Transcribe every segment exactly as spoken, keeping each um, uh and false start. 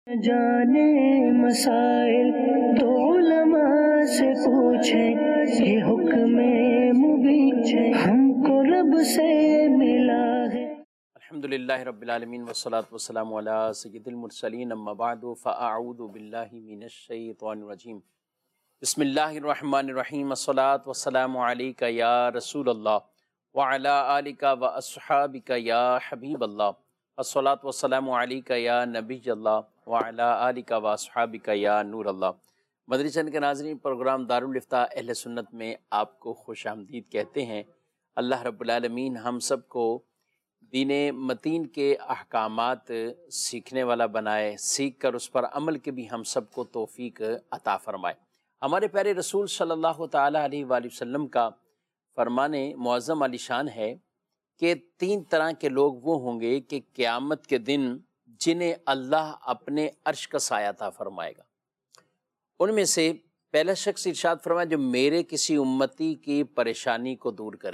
جانے مسائل تو علماء سے پوچھیں، یہ حکم مبین ہم کو رب سے ملا ہے۔ الحمدللہ رب العالمین والصلاة والسلام علی سید المرسلین، اما بعد فاعوذ باللہ من الشیطان الرجیم، بسم اللہ الرحمن الرحیم، الصلاة والسلام علیکہ یا رسول اللہ وعلی آلکہ واصحابکہ یا حبیب اللہ، الصلاة والسلام علیکہ یا نبی اللہ وعلی آلکہ واصحابکہ یا نور اللہ۔ مدنی چینل کے ناظرین، پروگرام دارالافتاء اہل سنت میں آپ کو خوش آمدید کہتے ہیں۔ اللہ رب العالمین ہم سب کو دین متین کے احکامات سیکھنے والا بنائے، سیکھ کر اس پر عمل کے بھی ہم سب کو توفیق عطا فرمائے۔ ہمارے پیارے رسول صلی اللہ تعالیٰ علیہ وآلہ وسلم کا فرمان معظم علی شان ہے کہ تین طرح کے لوگ وہ ہوں گے کہ قیامت کے دن جنہیں اللہ اپنے عرش کا سایہ عطا فرمائے گا۔ ان میں سے پہلا شخص ارشاد فرمایا جو میرے کسی امتی کی پریشانی کو دور کرے،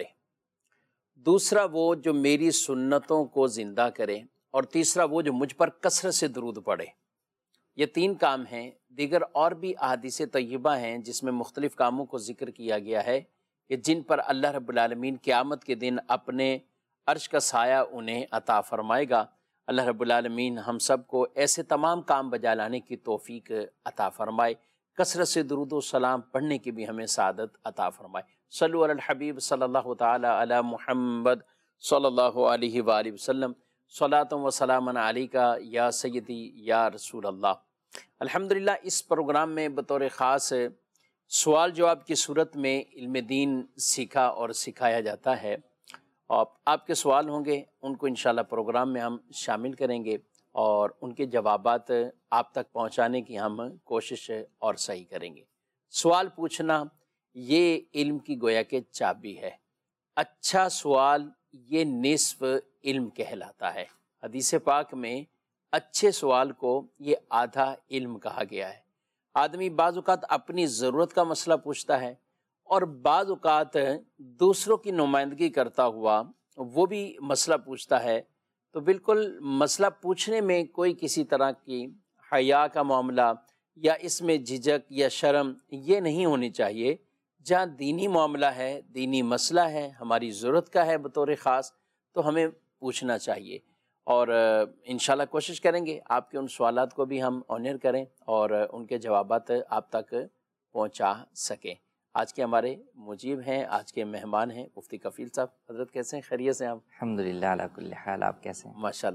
دوسرا وہ جو میری سنتوں کو زندہ کرے، اور تیسرا وہ جو مجھ پر کثرت سے درود پڑھے۔ یہ تین کام ہیں۔ دیگر اور بھی احادیث طیبہ ہیں جس میں مختلف کاموں کو ذکر کیا گیا ہے کہ جن پر اللہ رب العالمین قیامت کے دن اپنے عرش کا سایہ انہیں عطا فرمائے گا۔ اللہ رب العالمین ہم سب کو ایسے تمام کام بجا لانے کی توفیق عطا فرمائے، کثرت سے درود و سلام پڑھنے کی بھی ہمیں سعادت عطا فرمائے۔ صلو علی الحبیب صلی اللہ تعالی علی محمد صلی اللہ علیہ وآلہ وسلم، صلاۃ و سلام علیکہ یا سیدی یا رسول اللہ۔ الحمدللہ اس پروگرام میں بطور خاص سوال جواب کی صورت میں علم دین سیکھا اور سکھایا جاتا ہے، اور آپ کے سوال ہوں گے ان کو انشاءاللہ پروگرام میں ہم شامل کریں گے اور ان کے جوابات آپ تک پہنچانے کی ہم کوشش اور صحیح کریں گے۔ سوال پوچھنا یہ علم کی گویا کہ چابی ہے۔ اچھا سوال یہ نصف علم کہلاتا ہے۔ حدیث پاک میں اچھے سوال کو یہ آدھا علم کہا گیا ہے۔ آدمی بعض اوقات اپنی ضرورت کا مسئلہ پوچھتا ہے اور بعض اوقات دوسروں کی نمائندگی کرتا ہوا وہ بھی مسئلہ پوچھتا ہے، تو بالکل مسئلہ پوچھنے میں کوئی کسی طرح کی حیا کا معاملہ یا اس میں جھجک یا شرم یہ نہیں ہونی چاہیے۔ جہاں دینی معاملہ ہے، دینی مسئلہ ہے، ہماری ضرورت کا ہے بطور خاص، تو ہمیں پوچھنا چاہیے، اور انشاءاللہ کوشش کریں گے آپ کے ان سوالات کو بھی ہم آنر کریں اور ان کے جوابات آپ تک پہنچا سکیں۔ آج کے ہمارے مجیب ہیں، آج کے مہمان ہیں مفتی کفیل صاحب۔ حضرت کیسے ہیں؟ خیریت سے ہیں آپ؟ الحمدللہ علی کل حال، آپ کیسے ہیں؟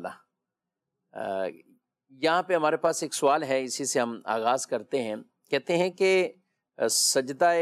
ماشاءاللہ۔ یہاں پہ ہمارے پاس ایک سوال ہے، اسی سے ہم آغاز کرتے ہیں۔ کہتے ہیں کہ سجدہ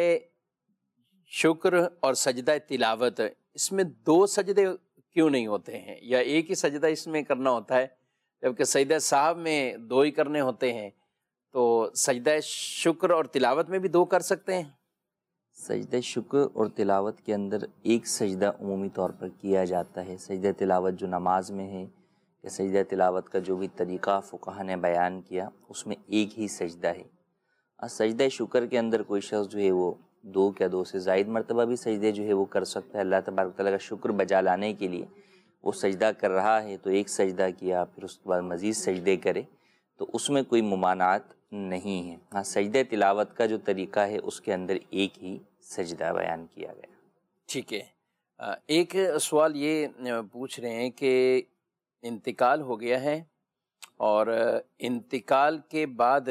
شکر اور سجدہ تلاوت، اس میں دو سجدے کیوں نہیں ہوتے ہیں، یا ایک ہی سجدہ اس میں کرنا ہوتا ہے، جبکہ سجدہ صاحب میں دو ہی کرنے ہوتے ہیں؟ تو سجدہ شکر اور تلاوت میں بھی دو کر سکتے ہیں؟ سجدہ شکر اور تلاوت کے اندر ایک سجدہ عمومی طور پر کیا جاتا ہے۔ سجدہ تلاوت جو نماز میں ہے، یا سجدہ تلاوت کا جو بھی طریقہ فقہا نے بیان کیا، اس میں ایک ہی سجدہ ہے۔ اور سجدہ شکر کے اندر کوئی شخص جو ہے وہ دو کیا دو سے زائد مرتبہ بھی سجدے جو ہے وہ کر سکتا ہے۔ اللہ تبارک و تعالیٰ کا شکر بجا لانے کے لیے وہ سجدہ کر رہا ہے تو ایک سجدہ کیا، پھر اس کے بعد مزید سجدے کرے، تو اس میں کوئی ممانعت نہیں ہے۔ ہاں، سجدہ تلاوت کا جو طریقہ ہے اس کے اندر ایک ہی سجدہ بیان کیا گیا۔ ٹھیک ہے۔ ایک سوال یہ پوچھ رہے ہیں کہ انتقال ہو گیا ہے، اور انتقال کے بعد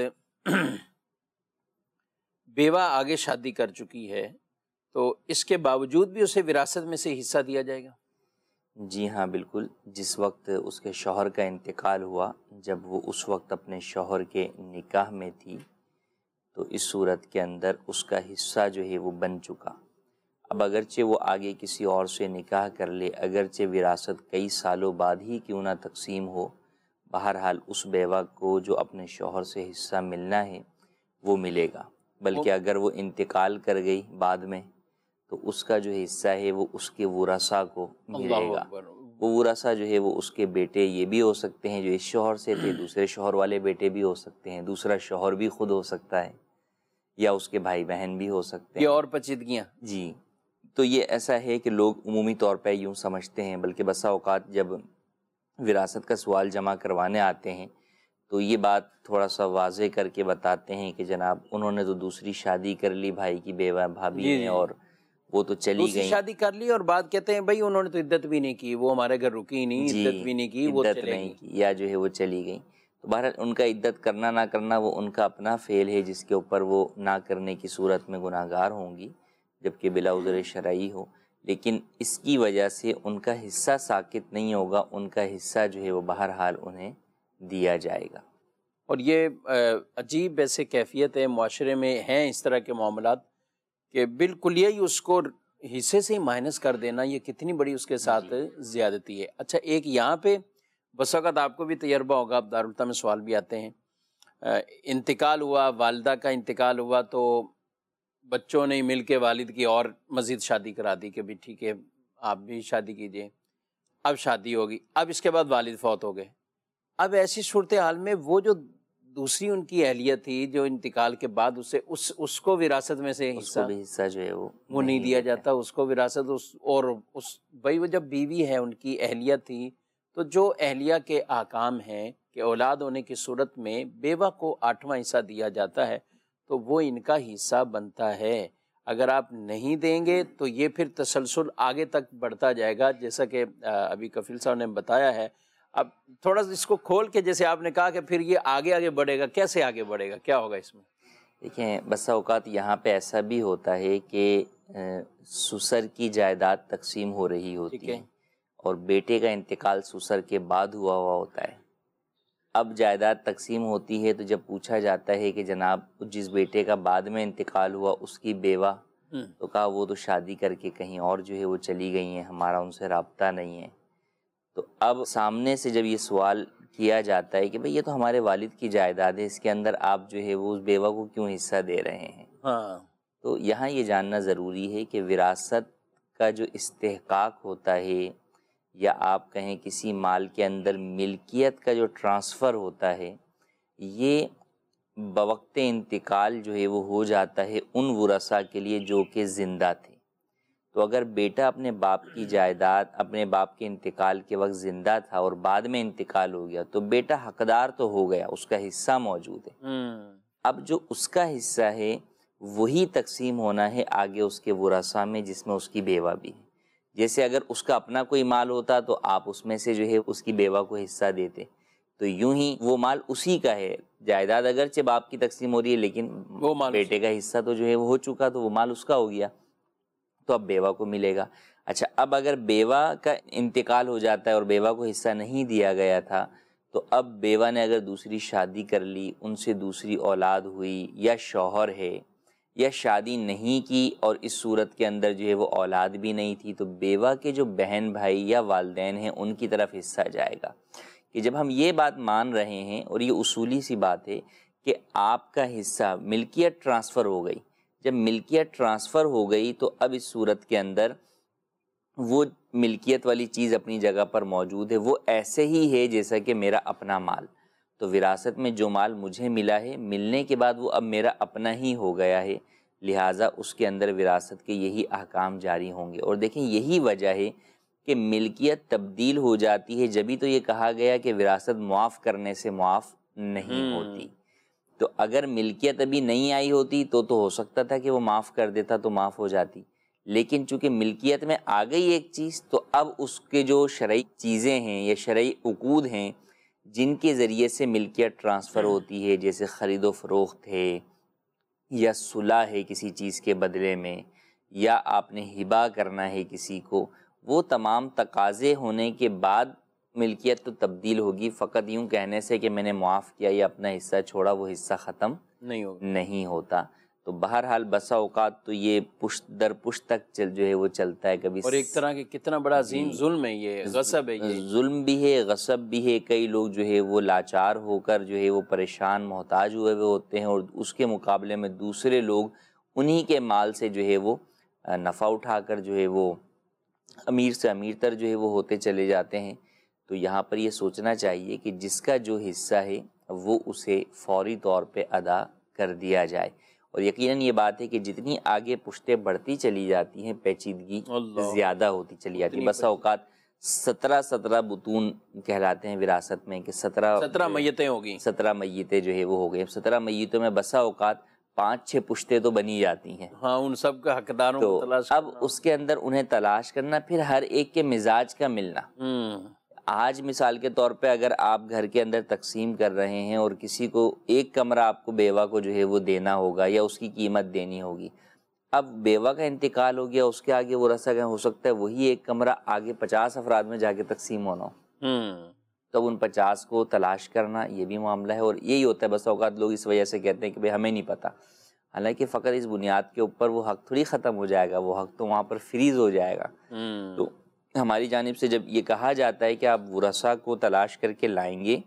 بیوہ آگے شادی کر چکی ہے، تو اس کے باوجود بھی اسے وراثت میں سے حصہ دیا جائے گا؟ جی ہاں، بالکل۔ جس وقت اس کے شوہر کا انتقال ہوا، جب وہ اس وقت اپنے شوہر کے نکاح میں تھی، تو اس صورت کے اندر اس کا حصہ جو ہے وہ بن چکا۔ اب اگرچہ وہ آگے کسی اور سے نکاح کر لے، اگرچہ وراثت کئی سالوں بعد ہی کیوں نہ تقسیم ہو، بہرحال اس بیوہ کو جو اپنے شوہر سے حصہ ملنا ہے وہ ملے گا۔ بلکہ اگر وہ انتقال کر گئی بعد میں تو اس کا جو حصہ ہے وہ اس کے ورثاء کو ملے گا۔ وہ ورثاء جو ہے وہ اس کے بیٹے یہ بھی ہو سکتے ہیں جو اس شوہر سے تھے، دوسرے شوہر والے بیٹے بھی ہو سکتے ہیں، دوسرا شوہر بھی خود ہو سکتا ہے، یا اس کے بھائی بہن بھی ہو سکتے ہیں۔ یہ اور پیچیدگیاں؟ جی، تو یہ ایسا ہے کہ لوگ عمومی طور پہ یوں سمجھتے ہیں، بلکہ بسا اوقات جب وراثت کا سوال جمع کروانے آتے ہیں تو یہ بات تھوڑا سا واضح کر کے بتاتے ہیں کہ جناب انہوں نے تو دوسری شادی کر لی بھائی کی بیوہ بھابھی جی نے، جی اور وہ تو چلی دوسری گئیں، شادی کر لی اور بعد کہتے ہیں بھائی انہوں نے تو عدت بھی نہیں کی، وہ ہمارے گھر رکی نہیں، جی عدت بھی نہیں کی، وہ عدت چلے نہیں گی۔ کی یا جو ہے وہ چلی گئیں۔ تو بہرحال ان کا عدت کرنا نہ کرنا وہ ان کا اپنا فعل ہے، جس کے اوپر وہ نہ کرنے کی صورت میں گناہ گار ہوں گی جبکہ بلا عذر شرعی ہو، لیکن اس کی وجہ سے ان کا حصہ ساقط نہیں ہوگا، ان کا حصہ جو ہے وہ بہرحال انہیں دیا جائے گا۔ اور یہ عجیب ایسے کیفیت ہے معاشرے میں ہیں اس طرح کے معاملات کہ بالکل یہی اس کو حصے سے ہی مائنس کر دینا، یہ کتنی بڑی اس کے ساتھ زیادتی ہے۔ اچھا ایک یہاں پہ بس وقت آپ کو بھی تجربہ ہوگا، اب دارالفتہ میں سوال بھی آتے ہیں، انتقال ہوا، والدہ کا انتقال ہوا تو بچوں نے مل کے والد کی اور مزید شادی کرا دی کہ بھی ٹھیک ہے آپ بھی شادی کیجئے، اب شادی ہوگی، اب اس کے بعد والد فوت ہو گئے، اب ایسی صورتحال میں وہ جو دوسری ان کی اہلیت تھی جو انتقال کے بعد اسے اس اس کو وراثت میں سے اس حصہ کو بھی حصہ جو ہے وہ وہ نہیں دیا دیتا ہے۔ جاتا، اس کو وراثت اس اور اس بھائی وہ جب بیوی ہے ان کی اہلیت تھی، تو جو اہلیہ کے احکام ہیں کہ اولاد ہونے کی صورت میں بیوہ کو آٹھواں حصہ دیا جاتا ہے، تو وہ ان کا حصہ بنتا ہے۔ اگر آپ نہیں دیں گے تو یہ پھر تسلسل آگے تک بڑھتا جائے گا، جیسا کہ ابھی کفیل صاحب نے بتایا ہے۔ اب تھوڑا سا اس کو کھول کے جیسے آپ نے کہا کہ پھر یہ آگے آگے بڑھے گا، کیسے آگے بڑھے گا، کیا ہوگا اس میں؟ دیکھیں بسا اوقات یہاں پہ ایسا بھی ہوتا ہے کہ سسر کی جائیداد تقسیم ہو رہی ہوتی ٹھیک ہے ہے، اور بیٹے کا انتقال سسر کے بعد ہوا ہوا ہوتا ہے۔ اب جائیداد تقسیم ہوتی ہے تو جب پوچھا جاتا ہے کہ جناب جس بیٹے کا بعد میں انتقال ہوا اس کی بیوہ، ہوں تو کہا وہ تو شادی کر کے کہیں اور جو ہے وہ چلی گئی ہیں، ہمارا ان سے رابطہ نہیں ہے۔ تو اب سامنے سے جب یہ سوال کیا جاتا ہے کہ بھئی یہ تو ہمارے والد کی جائیداد ہے، اس کے اندر آپ جو ہے وہ اس بیوہ کو کیوں حصہ دے رہے ہیں، ہاں تو یہاں یہ جاننا ضروری ہے کہ وراثت کا جو استحقاق ہوتا ہے یا آپ کہیں کسی مال کے اندر ملکیت کا جو ٹرانسفر ہوتا ہے، یہ بوقت انتقال جو ہے وہ ہو جاتا ہے ان ورثاء کے لیے جو کہ زندہ تھے۔ تو اگر بیٹا اپنے باپ کی جائیداد اپنے باپ کے انتقال کے وقت زندہ تھا اور بعد میں انتقال ہو گیا تو بیٹا حقدار تو ہو گیا، اس کا حصہ موجود ہے۔ ہوں اب جو اس کا حصہ ہے وہی تقسیم ہونا ہے آگے اس کے ورثاء میں، جس میں اس کی بیوہ بھی ہے۔ جیسے اگر اس کا اپنا کوئی مال ہوتا تو آپ اس میں سے جو ہے اس کی بیوہ کو حصہ دیتے، تو یوں ہی وہ مال اسی کا ہے، جائیداد اگرچہ باپ کی تقسیم ہو رہی ہے لیکن وہ مال بیٹے کا حصہ تو جو ہے وہ ہو چکا، تو وہ مال اس کا ہو گیا، تو اب بیوہ کو ملے گا۔ اچھا اب اگر بیوہ کا انتقال ہو جاتا ہے اور بیوہ کو حصہ نہیں دیا گیا تھا، تو اب بیوہ نے اگر دوسری شادی کر لی، ان سے دوسری اولاد ہوئی، یا شوہر ہے، یا شادی نہیں کی اور اس صورت کے اندر جو ہے وہ اولاد بھی نہیں تھی، تو بیوہ کے جو بہن بھائی یا والدین ہیں ان کی طرف حصہ جائے گا۔ کہ جب ہم یہ بات مان رہے ہیں، اور یہ اصولی سی بات ہے کہ آپ کا حصہ ملکیت ٹرانسفر ہو گئی، جب ملکیت ٹرانسفر ہو گئی تو اب اس صورت کے اندر وہ ملکیت والی چیز اپنی جگہ پر موجود ہے، وہ ایسے ہی ہے جیسا کہ میرا اپنا مال۔ تو وراثت میں جو مال مجھے ملا ہے، ملنے کے بعد وہ اب میرا اپنا ہی ہو گیا ہے، لہٰذا اس کے اندر وراثت کے یہی احکام جاری ہوں گے۔ اور دیکھیں یہی وجہ ہے کہ ملکیت تبدیل ہو جاتی ہے، جبھی تو یہ کہا گیا کہ وراثت معاف کرنے سے معاف نہیں ہوتی۔ تو اگر ملکیت ابھی نہیں آئی ہوتی تو تو ہو سکتا تھا کہ وہ معاف کر دیتا تو معاف ہو جاتی، لیکن چونکہ ملکیت میں آ گئی ایک چیز، تو اب اس کے جو شرعی چیزیں ہیں یا شرعی عقود ہیں جن کے ذریعے سے ملکیت ٹرانسفر ہوتی ہے، جیسے خرید و فروخت ہے، یا صلح ہے کسی چیز کے بدلے میں، یا آپ نے ہبہ کرنا ہے کسی کو، وہ تمام تقاضے ہونے کے بعد ملکیت تو تبدیل ہوگی۔ فقط یوں کہنے سے کہ میں نے معاف کیا یا اپنا حصہ چھوڑا وہ حصہ ختم نہیں ہوگا۔ نہیں ہوتا۔ تو بہرحال بسا اوقات تو یہ پشت در پشت تک چل جو ہے وہ چلتا ہے، کبھی اور ایک طرح کے کتنا بڑا عظیم ظلم ہے یہ، غصب ہے یہ، ظلم بھی ہے، غصب بھی ہے۔ کئی لوگ جو ہے وہ لاچار ہو کر جو ہے وہ پریشان محتاج ہوئے ہوئے ہوتے ہیں، اور اس کے مقابلے میں دوسرے لوگ انہی کے مال سے جو ہے وہ نفع اٹھا کر جو ہے وہ امیر سے امیر تر جو ہے وہ ہوتے چلے جاتے ہیں۔ تو یہاں پر یہ سوچنا چاہیے کہ جس کا جو حصہ ہے وہ اسے فوری طور پہ ادا کر دیا جائے۔ اور یقیناً یہ بات ہے کہ جتنی آگے پشتیں بڑھتی چلی جاتی ہیں پیچیدگی اللہ زیادہ ہوتی چلی جاتی ہے۔ اتنی بسا اوقات سترہ سترہ بطون کہلاتے ہیں وراثت میں، کہ سترہ سترہ میتیں ہوگی، سترہ میتیں جو ہے وہ ہو گئی. سترہ میتوں میں بسا اوقات پانچ چھ پشتے تو بنی جاتی ہیں. ہاں ان سب کا حقداروں کو تو تلاش اب اس کے اندر انہیں تلاش کرنا، پھر ہر ایک کے مزاج کا ملنا. ہوں آج مثال کے طور پہ اگر آپ گھر کے اندر تقسیم کر رہے ہیں اور کسی کو ایک کمرہ آپ کو بیوہ کو جو ہے وہ دینا ہوگا یا اس کی قیمت دینی ہوگی، اب بیوہ کا انتقال ہو گیا، اس کے آگے وہ رسا گیا، ہو سکتا ہے وہی ایک کمرہ آگے پچاس افراد میں جا کے تقسیم ہونا ہو. ہوں تب ان پچاس کو تلاش کرنا یہ بھی معاملہ ہے. اور یہی ہوتا ہے بس اوقات لوگ اس وجہ سے کہتے ہیں کہ بھئی ہمیں نہیں پتہ. حالانکہ فقط اس بنیاد کے اوپر وہ حق تھوڑی ختم ہو جائے گا، وہ حق تو وہاں پر فریز ہو جائے گا. تو ہماری جانب سے جب یہ کہا جاتا ہے کہ آپ ورثاء کو تلاش کر کے لائیں گے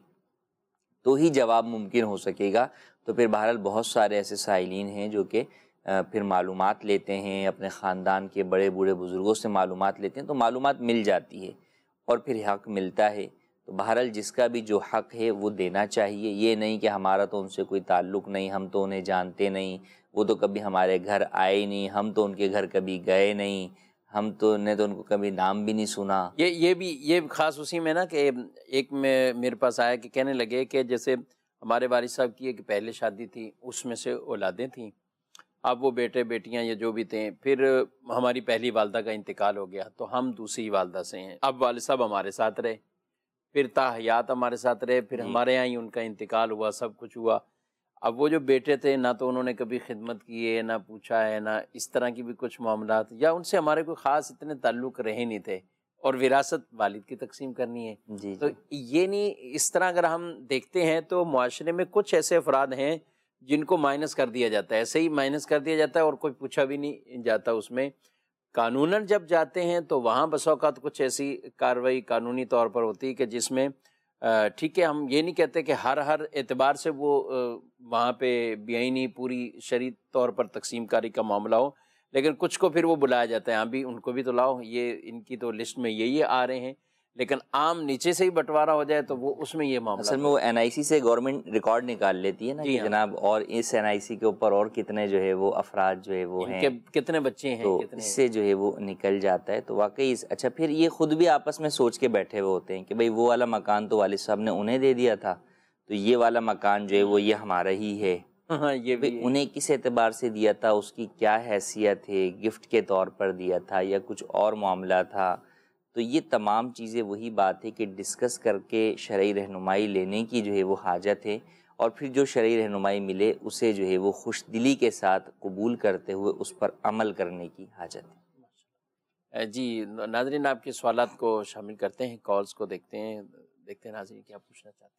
تو ہی جواب ممکن ہو سکے گا. تو پھر بہرحال بہت سارے ایسے سائلین ہیں جو کہ پھر معلومات لیتے ہیں، اپنے خاندان کے بڑے بوڑھے بزرگوں سے معلومات لیتے ہیں، تو معلومات مل جاتی ہے اور پھر حق ملتا ہے. تو بہرحال جس کا بھی جو حق ہے وہ دینا چاہیے. یہ نہیں کہ ہمارا تو ان سے کوئی تعلق نہیں، ہم تو انہیں جانتے نہیں، وہ تو کبھی ہمارے گھر آئے ہی نہیں، ہم تو ان کے گھر کبھی گئے نہیں، ہم تو نے تو ان کو کبھی نام بھی نہیں سنا. یہ یہ بھی یہ خاص اسی میں نا کہ ایک میں میرے پاس آیا کہ کہنے لگے کہ جیسے ہمارے والد صاحب کی ایک پہلے شادی تھی، اس میں سے اولادیں تھیں، اب وہ بیٹے بیٹیاں یا جو بھی تھے، پھر ہماری پہلی والدہ کا انتقال ہو گیا تو ہم دوسری والدہ سے ہیں. اب والد صاحب ہمارے ساتھ رہے، پھر تا حیات ہمارے ساتھ رہے، پھر ہمارے یہاں ہی ان کا انتقال ہوا، سب کچھ ہوا. اب وہ جو بیٹے تھے نہ تو انہوں نے کبھی خدمت کی ہے، نہ پوچھا ہے، نہ اس طرح کی بھی کچھ معاملات، یا ان سے ہمارے کوئی خاص اتنے تعلق رہے نہیں تھے، اور وراثت والد کی تقسیم کرنی ہے. جی تو یہ نہیں، اس طرح اگر ہم دیکھتے ہیں تو معاشرے میں کچھ ایسے افراد ہیں جن کو مائنس کر دیا جاتا ہے، ایسے ہی مائنس کر دیا جاتا ہے اور کوئی پوچھا بھی نہیں جاتا اس میں. قانوناً جب جاتے ہیں تو وہاں بسا اوقات کچھ ایسی کارروائی قانونی طور پر ہوتی ہے کہ جس میں ٹھیک ہے، ہم یہ نہیں کہتے کہ ہر ہر اعتبار سے وہ وہاں پہ بیعینی پوری شرعی طور پر تقسیم کاری کا معاملہ ہو، لیکن کچھ کو پھر وہ بلایا جاتا ہے، ہاں بھی ان کو بھی تو لاؤ، یہ ان کی تو لسٹ میں یہ یہ آ رہے ہیں. لیکن عام نیچے سے ہی بٹوارا ہو جائے تو وہ اس میں یہ معاملہ اصل میں وہ این آئی سی سے گورنمنٹ ریکارڈ نکال لیتی ہے نا کہ جناب اور اس این آئی سی کے اوپر اور کتنے جو ہے وہ افراد جو ہے وہ ہیں، کتنے بچے ہیں، تو اس سے جو ہے وہ نکل جاتا ہے. تو واقعی اچھا پھر یہ خود بھی آپس میں سوچ کے بیٹھے ہوئے ہوتے ہیں کہ بھئی وہ والا مکان تو والد صاحب نے انہیں دے دیا تھا، تو یہ والا مکان جو ہے وہ یہ ہمارا ہی ہے. ہاں یہ بھی انہیں کس اعتبار سے دیا تھا، اس کی کیا حیثیت ہے، گفٹ کے طور پر دیا تھا یا کچھ اور معاملہ تھا. تو یہ تمام چیزیں وہی بات ہے کہ ڈسکس کر کے شرعی رہنمائی لینے کی جو ہے وہ حاجت ہے، اور پھر جو شرعی رہنمائی ملے اسے جو ہے وہ خوش دلی کے ساتھ قبول کرتے ہوئے اس پر عمل کرنے کی حاجت ہے. جی ناظرین، آپ کے سوالات کو شامل کرتے ہیں، کالز کو دیکھتے ہیں دیکھتے ہیں ناظرین کیا پوچھنا چاہتے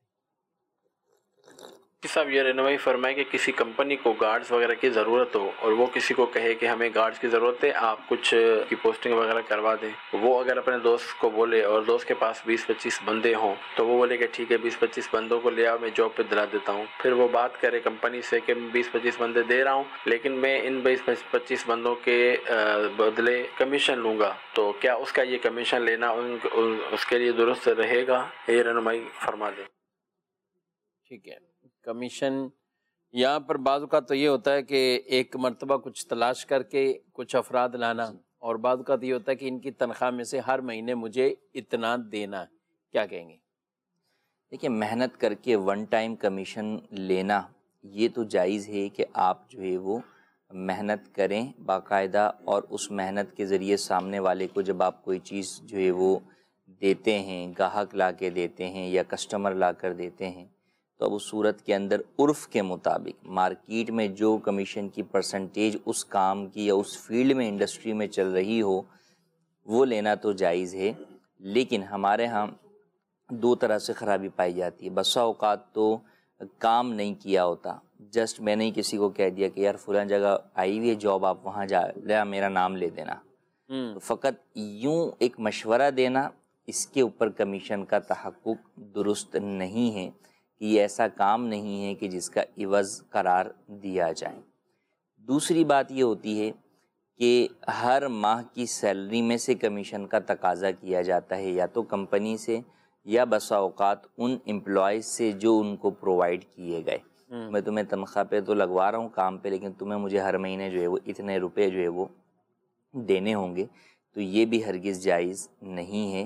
ہیں. صاحب یہ رہنمائی فرمائے کہ کسی کمپنی کو گارڈز وغیرہ کی ضرورت ہو اور وہ کسی کو کہے کہ ہمیں گارڈز کی ضرورت ہے، آپ کچھ کی پوسٹنگ وغیرہ کروا دیں. وہ اگر اپنے دوست کو بولے اور دوست کے پاس بیس پچیس بندے ہوں تو وہ بولے کہ ٹھیک ہے بیس پچیس بندوں کو لے آؤ، میں جاب پہ دلا دیتا ہوں. پھر وہ بات کرے کمپنی سے کہ میں بیس پچیس بندے دے رہا ہوں لیکن میں ان بیس پچیس بندوں کے بدلے کمیشن لوں گا، تو کیا اس کا یہ کمیشن لینا اس کے لیے درست رہے گا؟ یہ رہنمائی فرما دیں. ٹھیک ہے، کمیشن یہاں پر بعض اوقات تو یہ ہوتا ہے کہ ایک مرتبہ کچھ تلاش کر کے کچھ افراد لانا، اور بعض اوقات یہ ہوتا ہے کہ ان کی تنخواہ میں سے ہر مہینے مجھے اتنا دینا. کیا کہیں گے؟ دیکھیں، محنت کر کے ون ٹائم کمیشن لینا یہ تو جائز ہے کہ آپ جو ہے وہ محنت کریں باقاعدہ، اور اس محنت کے ذریعے سامنے والے کو جب آپ کوئی چیز جو ہے وہ دیتے ہیں، گاہک لا کے دیتے ہیں یا کسٹمر لا کر دیتے ہیں، تو اب اس صورت کے اندر عرف کے مطابق مارکیٹ میں جو کمیشن کی پرسنٹیج اس کام کی یا اس فیلڈ میں انڈسٹری میں چل رہی ہو وہ لینا تو جائز ہے. لیکن ہمارے ہاں دو طرح سے خرابی پائی جاتی ہے. بسا اوقات تو کام نہیں کیا ہوتا، جسٹ میں نے کسی کو کہہ دیا کہ یار فلاں جگہ آئی ہوئی ہے جاب، آپ وہاں جا لیا میرا نام لے دینا. تو فقط یوں ایک مشورہ دینا، اس کے اوپر کمیشن کا تحقق درست نہیں ہے، کہ یہ ایسا کام نہیں ہے کہ جس کا عوض قرار دیا جائے. دوسری بات یہ ہوتی ہے کہ ہر ماہ کی سیلری میں سے کمیشن کا تقاضا کیا جاتا ہے، یا تو کمپنی سے یا بسا اوقات ان امپلائیز سے جو ان کو پرووائڈ کیے گئے. میں تمہیں تنخواہ پہ تو لگوا رہا ہوں کام پہ، لیکن تمہیں مجھے ہر مہینے جو ہے وہ اتنے روپے جو ہے وہ دینے ہوں گے. تو یہ بھی ہرگز جائز نہیں ہے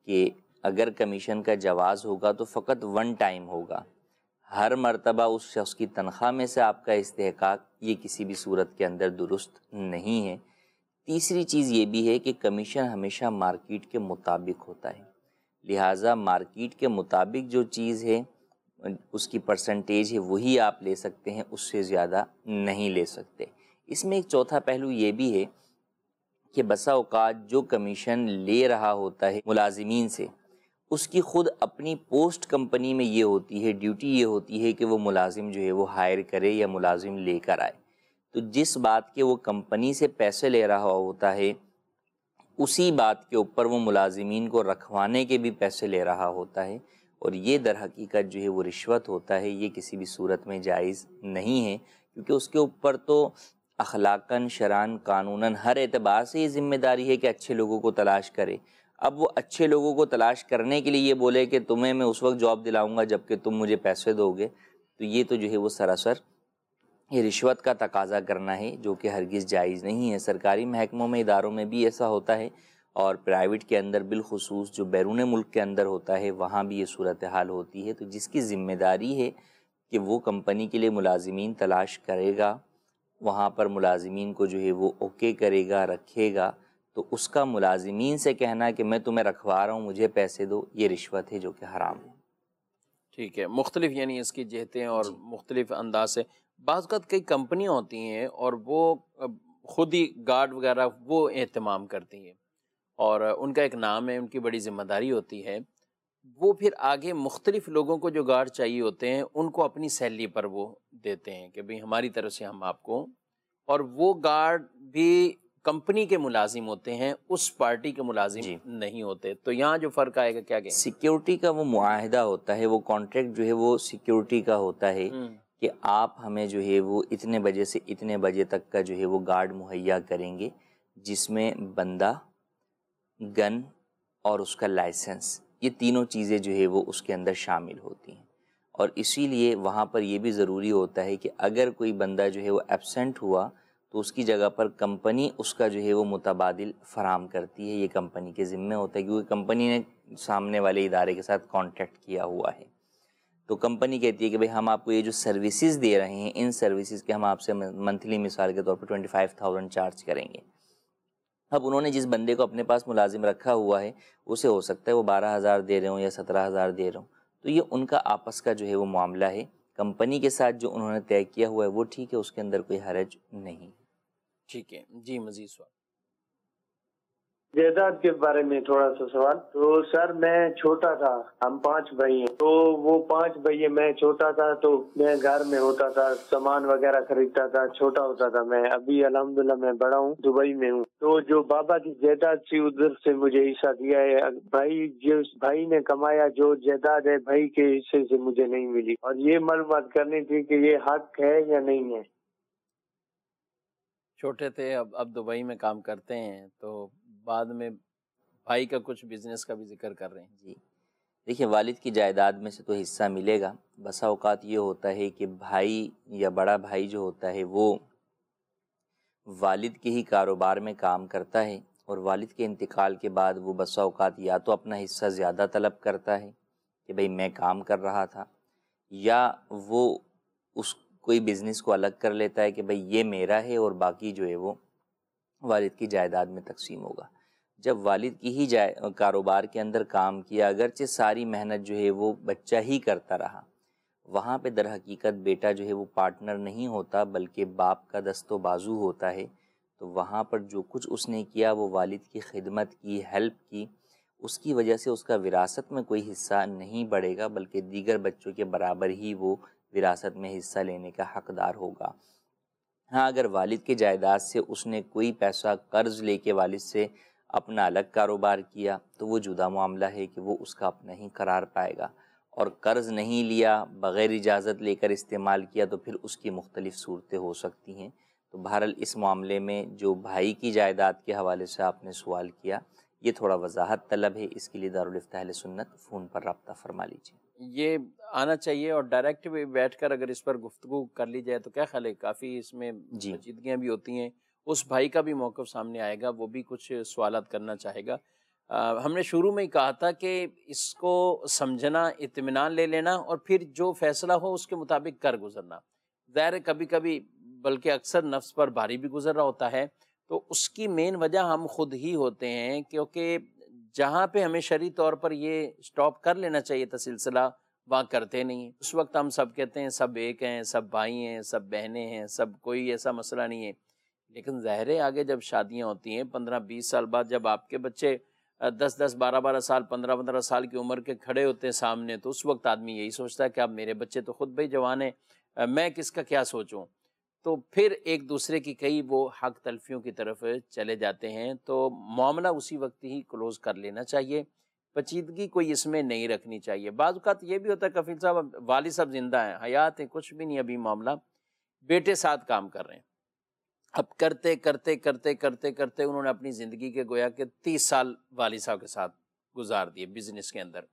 کہ اگر کمیشن کا جواز ہوگا تو فقط ون ٹائم ہوگا، ہر مرتبہ اس شخص کی تنخواہ میں سے آپ کا استحقاق یہ کسی بھی صورت کے اندر درست نہیں ہے۔ تیسری چیز یہ بھی ہے کہ کمیشن ہمیشہ مارکیٹ کے مطابق ہوتا ہے، لہٰذا مارکیٹ کے مطابق جو چیز ہے اس کی پرسنٹیج ہے وہی آپ لے سکتے ہیں، اس سے زیادہ نہیں لے سکتے۔ اس میں ایک چوتھا پہلو یہ بھی ہے کہ بسا اوقات جو کمیشن لے رہا ہوتا ہے ملازمین سے، اس کی خود اپنی پوسٹ کمپنی میں یہ ہوتی ہے، ڈیوٹی یہ ہوتی ہے کہ وہ ملازم جو ہے وہ ہائر کرے یا ملازم لے کر آئے، تو جس بات کے وہ کمپنی سے پیسے لے رہا ہوتا ہے اسی بات کے اوپر وہ ملازمین کو رکھوانے کے بھی پیسے لے رہا ہوتا ہے، اور یہ در حقیقت جو ہے وہ رشوت ہوتا ہے، یہ کسی بھی صورت میں جائز نہیں ہے، کیونکہ اس کے اوپر تو اخلاقاً، شرعاً، قانوناً ہر اعتبار سے یہ ذمہ داری ہے کہ اچھے لوگوں کو تلاش کرے۔ اب وہ اچھے لوگوں کو تلاش کرنے کے لیے یہ بولے کہ تمہیں میں اس وقت جاب دلاؤں گا جب کہ تم مجھے پیسے دو گے، تو یہ تو جو ہے وہ سراسر یہ رشوت کا تقاضا کرنا ہے، جو کہ ہرگز جائز نہیں ہے۔ سرکاری محکموں میں، اداروں میں بھی ایسا ہوتا ہے، اور پرائیویٹ کے اندر بالخصوص جو بیرون ملک کے اندر ہوتا ہے وہاں بھی یہ صورتحال ہوتی ہے۔ تو جس کی ذمہ داری ہے کہ وہ کمپنی کے لیے ملازمین تلاش کرے گا، وہاں پر ملازمین کو جو ہے وہ اوکے کرے گا، رکھے گا، تو اس کا ملازمین سے کہنا کہ میں تمہیں رکھوا رہا ہوں مجھے پیسے دو، یہ رشوت ہے جو کہ حرام ہے۔ ٹھیک ہے، مختلف یعنی اس کی جہتیں اور مختلف انداز سے۔ بعض اوقات کئی کمپنیاں ہوتی ہیں اور وہ خود ہی گارڈ وغیرہ وہ اہتمام کرتی ہیں، اور ان کا ایک نام ہے، ان کی بڑی ذمہ داری ہوتی ہے، وہ پھر آگے مختلف لوگوں کو جو گارڈ چاہیے ہوتے ہیں ان کو اپنی سیلری پر وہ دیتے ہیں کہ بھئی ہماری طرف سے ہم آپ کو، اور وہ گارڈ بھی کمپنی کے ملازم ہوتے ہیں، اس پارٹی کے ملازم جی نہیں ہوتے۔ تو یہاں جو فرق آئے گا کیا کہیں؟ سیکیورٹی کا وہ معاہدہ ہوتا ہے، وہ کانٹریکٹ جو ہے وہ سیکیورٹی کا ہوتا ہے کہ آپ ہمیں جو ہے وہ اتنے بجے سے اتنے بجے تک کا جو ہے وہ گارڈ مہیا کریں گے، جس میں بندہ، گن اور اس کا لائسنس، یہ تینوں چیزیں جو ہے وہ اس کے اندر شامل ہوتی ہیں۔ اور اسی لیے وہاں پر یہ بھی ضروری ہوتا ہے کہ اگر کوئی بندہ جو ہے وہ ایبسینٹ ہوا تو اس کی جگہ پر کمپنی اس کا جو ہے وہ متبادل فراہم کرتی ہے، یہ کمپنی کے ذمہ ہوتا ہے، کیونکہ کمپنی نے سامنے والے ادارے کے ساتھ کانٹریکٹ کیا ہوا ہے۔ تو کمپنی کہتی ہے کہ بھئی ہم آپ کو یہ جو سروسز دے رہے ہیں، ان سروسز کے ہم آپ سے منتھلی مثال کے طور پر ٹوئنٹی فائیو تھاؤزینڈ چارج کریں گے۔ اب انہوں نے جس بندے کو اپنے پاس ملازم رکھا ہوا ہے اسے ہو سکتا ہے وہ بارہ ہزار دے رہے ہوں یا سترہ ہزار دے رہے ہوں، تو یہ ان کا آپس کا جو ہے وہ معاملہ ہے، کمپنی کے ساتھ جو انہوں نے طے کیا ہوا ہے وہ ٹھیک ہے، اس کے اندر کوئی حرج نہیں۔ ٹھیک ہے جی، مزید سوال؟ جائیداد کے بارے میں تھوڑا سا سوال۔ تو سر میں چھوٹا تھا، ہم پانچ بھائی ہیں، تو وہ پانچ بھائی میں چھوٹا تھا تو میں گھر میں ہوتا تھا، سامان وغیرہ خریدتا تھا، چھوٹا ہوتا تھا میں۔ ابھی الحمدللہ میں بڑا ہوں، دبئی میں ہوں۔ تو جو بابا کی جائیداد تھی ادھر سے مجھے حصہ دیا ہے بھائی، جس بھائی نے کمایا جو جائیداد ہے بھائی کے حصے سے مجھے نہیں ملی، اور یہ معلومات کرنی تھی کہ یہ حق ہے یا نہیں ہے۔ چھوٹے تھے، اب اب دبئی میں کام کرتے ہیں، تو بعد میں بھائی کا کچھ بزنس کا بھی ذکر کر رہے ہیں۔ جی دیکھیں، والد کی جائیداد میں سے تو حصہ ملے گا۔ بسا اوقات یہ ہوتا ہے کہ بھائی یا بڑا بھائی جو ہوتا ہے وہ والد کے ہی کاروبار میں کام کرتا ہے، اور والد کے انتقال کے بعد وہ بسا اوقات یا تو اپنا حصہ زیادہ طلب کرتا ہے کہ بھئی میں کام کر رہا تھا، یا وہ اس کوئی بزنس کو الگ کر لیتا ہے کہ بھئی یہ میرا ہے اور باقی جو ہے وہ والد کی جائیداد میں تقسیم ہوگا۔ جب والد کی ہی جائے کاروبار کے اندر کام کیا، اگرچہ ساری محنت جو ہے وہ بچہ ہی کرتا رہا، وہاں پہ در حقیقت بیٹا جو ہے وہ پارٹنر نہیں ہوتا بلکہ باپ کا دست و بازو ہوتا ہے، تو وہاں پر جو کچھ اس نے کیا وہ والد کی خدمت کی، ہیلپ کی، اس کی وجہ سے اس کا وراثت میں کوئی حصہ نہیں بڑھے گا بلکہ دیگر بچوں کے برابر ہی وہ وراثت میں حصہ لینے کا حقدار ہوگا۔ ہاں اگر والد کے جائیداد سے اس نے کوئی پیسہ قرض لے کے والد سے اپنا الگ کاروبار کیا تو وہ جدا معاملہ ہے کہ وہ اس کا اپنا ہی قرار پائے گا، اور قرض نہیں لیا، بغیر اجازت لے کر استعمال کیا تو پھر اس کی مختلف صورتیں ہو سکتی ہیں۔ تو بہرحال اس معاملے میں جو بھائی کی جائیداد کے حوالے سے آپ نے سوال کیا، یہ تھوڑا وضاحت طلب ہے، اس کے لیے دارالفتہ اہل سنت فون پر رابطہ فرما لیجیے۔ یہ آنا چاہیے، اور ڈائریکٹ بھی بیٹھ کر اگر اس پر گفتگو کر لی جائے تو کیا خیال ہے؟ کافی اس میں پیچیدگیاں بھی ہوتی ہیں، اس بھائی کا بھی موقف سامنے آئے گا، وہ بھی کچھ سوالات کرنا چاہے گا۔ ہم نے شروع میں ہی کہا تھا کہ اس کو سمجھنا، اطمینان لے لینا اور پھر جو فیصلہ ہو اس کے مطابق کر گزرنا. ظاہر ہے کبھی کبھی بلکہ اکثر نفس پر بھاری بھی گزر رہا ہوتا ہے، تو اس کی مین وجہ ہم خود ہی ہوتے ہیں، کیونکہ جہاں پہ ہمیں شرعی طور پر یہ سٹاپ کر لینا چاہیے تھا سلسلہ، وہاں کرتے نہیں ہیں. اس وقت ہم سب کہتے ہیں سب ایک ہیں، سب بھائی ہیں، سب بہنیں ہیں، سب کوئی ایسا مسئلہ نہیں ہے. لیکن ظاہر ہے آگے جب شادیاں ہوتی ہیں پندرہ بیس سال بعد، جب آپ کے بچے دس دس بارہ بارہ سال پندرہ پندرہ سال کی عمر کے کھڑے ہوتے ہیں سامنے، تو اس وقت آدمی یہی سوچتا ہے کہ اب میرے بچے تو خود بھائی جوان ہیں، میں کس کا کیا سوچوں. تو پھر ایک دوسرے کی کئی وہ حق تلفیوں کی طرف چلے جاتے ہیں. تو معاملہ اسی وقت ہی کلوز کر لینا چاہیے، پیچیدگی کوئی اس میں نہیں رکھنی چاہیے. بعض اوقات یہ بھی ہوتا ہے کفیل صاحب والد صاحب زندہ ہیں، حیات ہیں، کچھ بھی نہیں ابھی معاملہ، بیٹے ساتھ کام کر رہے ہیں. اب کرتے کرتے کرتے کرتے کرتے انہوں نے اپنی زندگی کے گویا کہ تیس سال والد صاحب کے ساتھ گزار دیے بزنس کے اندر.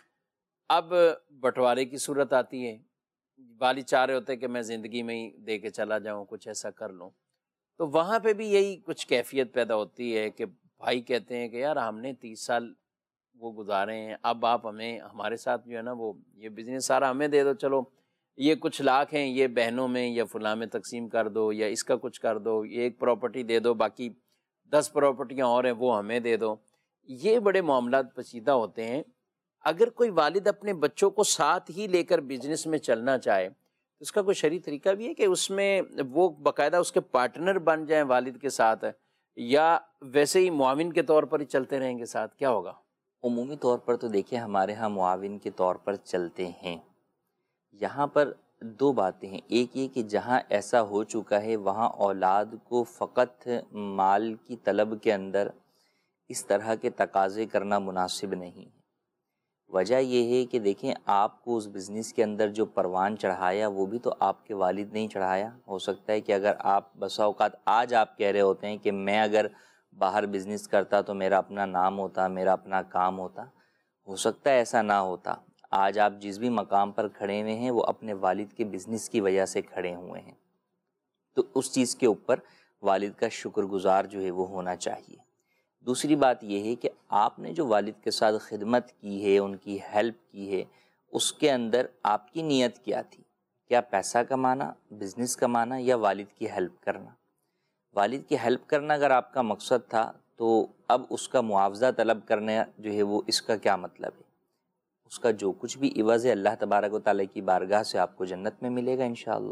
اب بٹوارے کی صورت آتی ہے، والد چاہ رہے ہوتے کہ میں زندگی میں ہی دے کے چلا جاؤں، کچھ ایسا کر لوں. تو وہاں پہ بھی یہی کچھ کیفیت پیدا ہوتی ہے کہ بھائی کہتے ہیں کہ یار ہم نے تیس سال وہ گزارے ہیں، اب آپ ہمیں ہمارے ساتھ جو ہے نا وہ یہ بزنس سارا ہمیں دے دو، چلو یہ کچھ لاکھ ہیں یہ بہنوں میں یا فلاں میں تقسیم کر دو، یا اس کا کچھ کر دو، یہ ایک پراپرٹی دے دو، باقی دس پراپرٹیاں اور ہیں وہ ہمیں دے دو. یہ بڑے معاملات پیچیدہ ہوتے ہیں. اگر کوئی والد اپنے بچوں کو ساتھ ہی لے کر بزنس میں چلنا چاہے تو اس کا کوئی شرعی طریقہ بھی ہے کہ اس میں وہ باقاعدہ اس کے پارٹنر بن جائیں والد کے ساتھ، یا ویسے ہی معاون کے طور پر ہی چلتے رہیں گے ساتھ، کیا ہوگا؟ عمومی طور پر تو دیکھیں ہمارے ہاں معاون کے طور پر چلتے ہیں. یہاں پر دو باتیں ہیں، ایک یہ کہ جہاں ایسا ہو چکا ہے وہاں اولاد کو فقط مال کی طلب کے اندر اس طرح کے تقاضے کرنا مناسب نہیں ہے. وجہ یہ ہے کہ دیکھیں آپ کو اس بزنس کے اندر جو پروان چڑھایا وہ بھی تو آپ کے والد نے ہی چڑھایا. ہو سکتا ہے کہ اگر آپ بسا اوقات آج آپ کہہ رہے ہوتے ہیں کہ میں اگر باہر بزنس کرتا تو میرا اپنا نام ہوتا، میرا اپنا کام ہوتا، ہو سکتا ہے ایسا نہ ہوتا. آج آپ جس بھی مقام پر کھڑے ہوئے ہیں وہ اپنے والد کے بزنس کی وجہ سے کھڑے ہوئے ہیں. تو اس چیز کے اوپر والد کا شکر گزار جو ہے وہ ہونا چاہیے. دوسری بات یہ ہے کہ آپ نے جو والد کے ساتھ خدمت کی ہے، ان کی ہیلپ کی ہے، اس کے اندر آپ کی نیت کیا تھی؟ کیا پیسہ کمانا، بزنس کمانا، یا والد کی ہیلپ کرنا؟ والد کی ہیلپ کرنا اگر آپ کا مقصد تھا تو اب اس کا معاوضہ طلب کرنا جو ہے وہ اس کا کیا مطلب ہے؟ اس کا جو کچھ بھی عوض ہے اللہ تبارک و تعالیٰ کی بارگاہ سے آپ کو جنت میں ملے گا انشاءاللہ.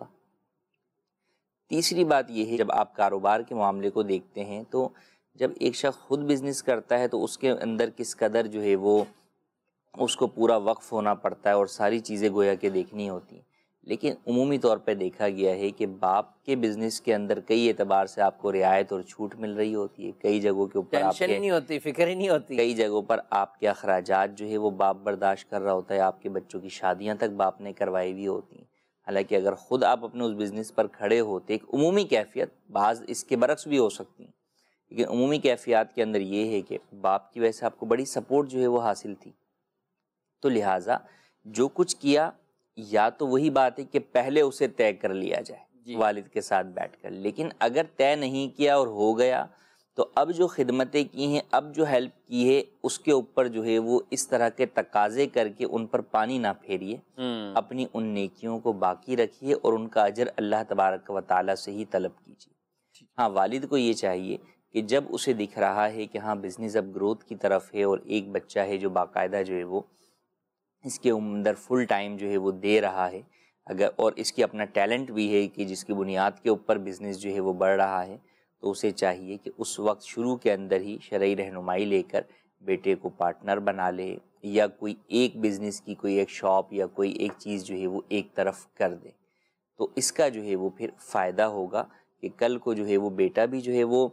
تیسری بات یہ ہے جب آپ کاروبار کے معاملے کو دیکھتے ہیں تو جب ایک شخص خود بزنس کرتا ہے تو اس کے اندر کس قدر جو ہے وہ اس کو پورا وقف ہونا پڑتا ہے اور ساری چیزیں گویا کہ دیکھنی ہوتی ہیں. لیکن عمومی طور پہ دیکھا گیا ہے کہ باپ کے بزنس کے اندر کئی اعتبار سے آپ کو رعایت اور چھوٹ مل رہی ہوتی ہے. کئی جگہوں کے اوپر آپ ٹینشن کے نہیں ہوتی، فکر ہی نہیں ہوتی. کئی جگہوں پر آپ کے اخراجات جو ہے وہ باپ برداشت کر رہا ہوتا ہے. آپ کے بچوں کی شادیاں تک باپ نے کروائی ہوئی ہوتی ہیں. حالانکہ اگر خود آپ اپنے اس بزنس پر کھڑے ہوتے، ایک عمومی کیفیت، بعض اس کے برعکس بھی ہو سکتی ہیں، لیکن عمومی کیفیات کے اندر یہ ہے کہ باپ کی وجہ سے آپ کو بڑی سپورٹ جو ہے وہ حاصل تھی. تو لہٰذا جو کچھ کیا یا تو وہی بات ہے کہ پہلے اسے طے کر لیا جائے جی. والد کے ساتھ بیٹھ کر. لیکن اگر طے نہیں کیا اور ہو گیا تو اب جو خدمتیں کی ہیں، اب جو ہیلپ کی ہے، اس کے اوپر جو ہے وہ اس طرح کے تقاضے کر کے ان پر پانی نہ پھیریے. اپنی ان نیکیوں کو باقی رکھیے اور ان کا اجر اللہ تبارک و تعالیٰ سے ہی طلب کیجیے. ہاں والد کو یہ چاہیے کہ جب اسے دکھ رہا ہے کہ ہاں بزنس اب گروتھ کی طرف ہے اور ایک بچہ ہے جو باقاعدہ جو ہے وہ اس کے اندر فل ٹائم جو ہے وہ دے رہا ہے، اگر اور اس کی اپنا ٹیلنٹ بھی ہے کہ جس کی بنیاد کے اوپر بزنس جو ہے وہ بڑھ رہا ہے، تو اسے چاہیے کہ اس وقت شروع کے اندر ہی شرعی رہنمائی لے کر بیٹے کو پارٹنر بنا لے، یا کوئی ایک بزنس کی کوئی ایک شاپ یا کوئی ایک چیز جو ہے وہ ایک طرف کر دے. تو اس کا جو ہے وہ پھر فائدہ ہوگا کہ کل کو جو ہے وہ بیٹا بھی جو ہے وہ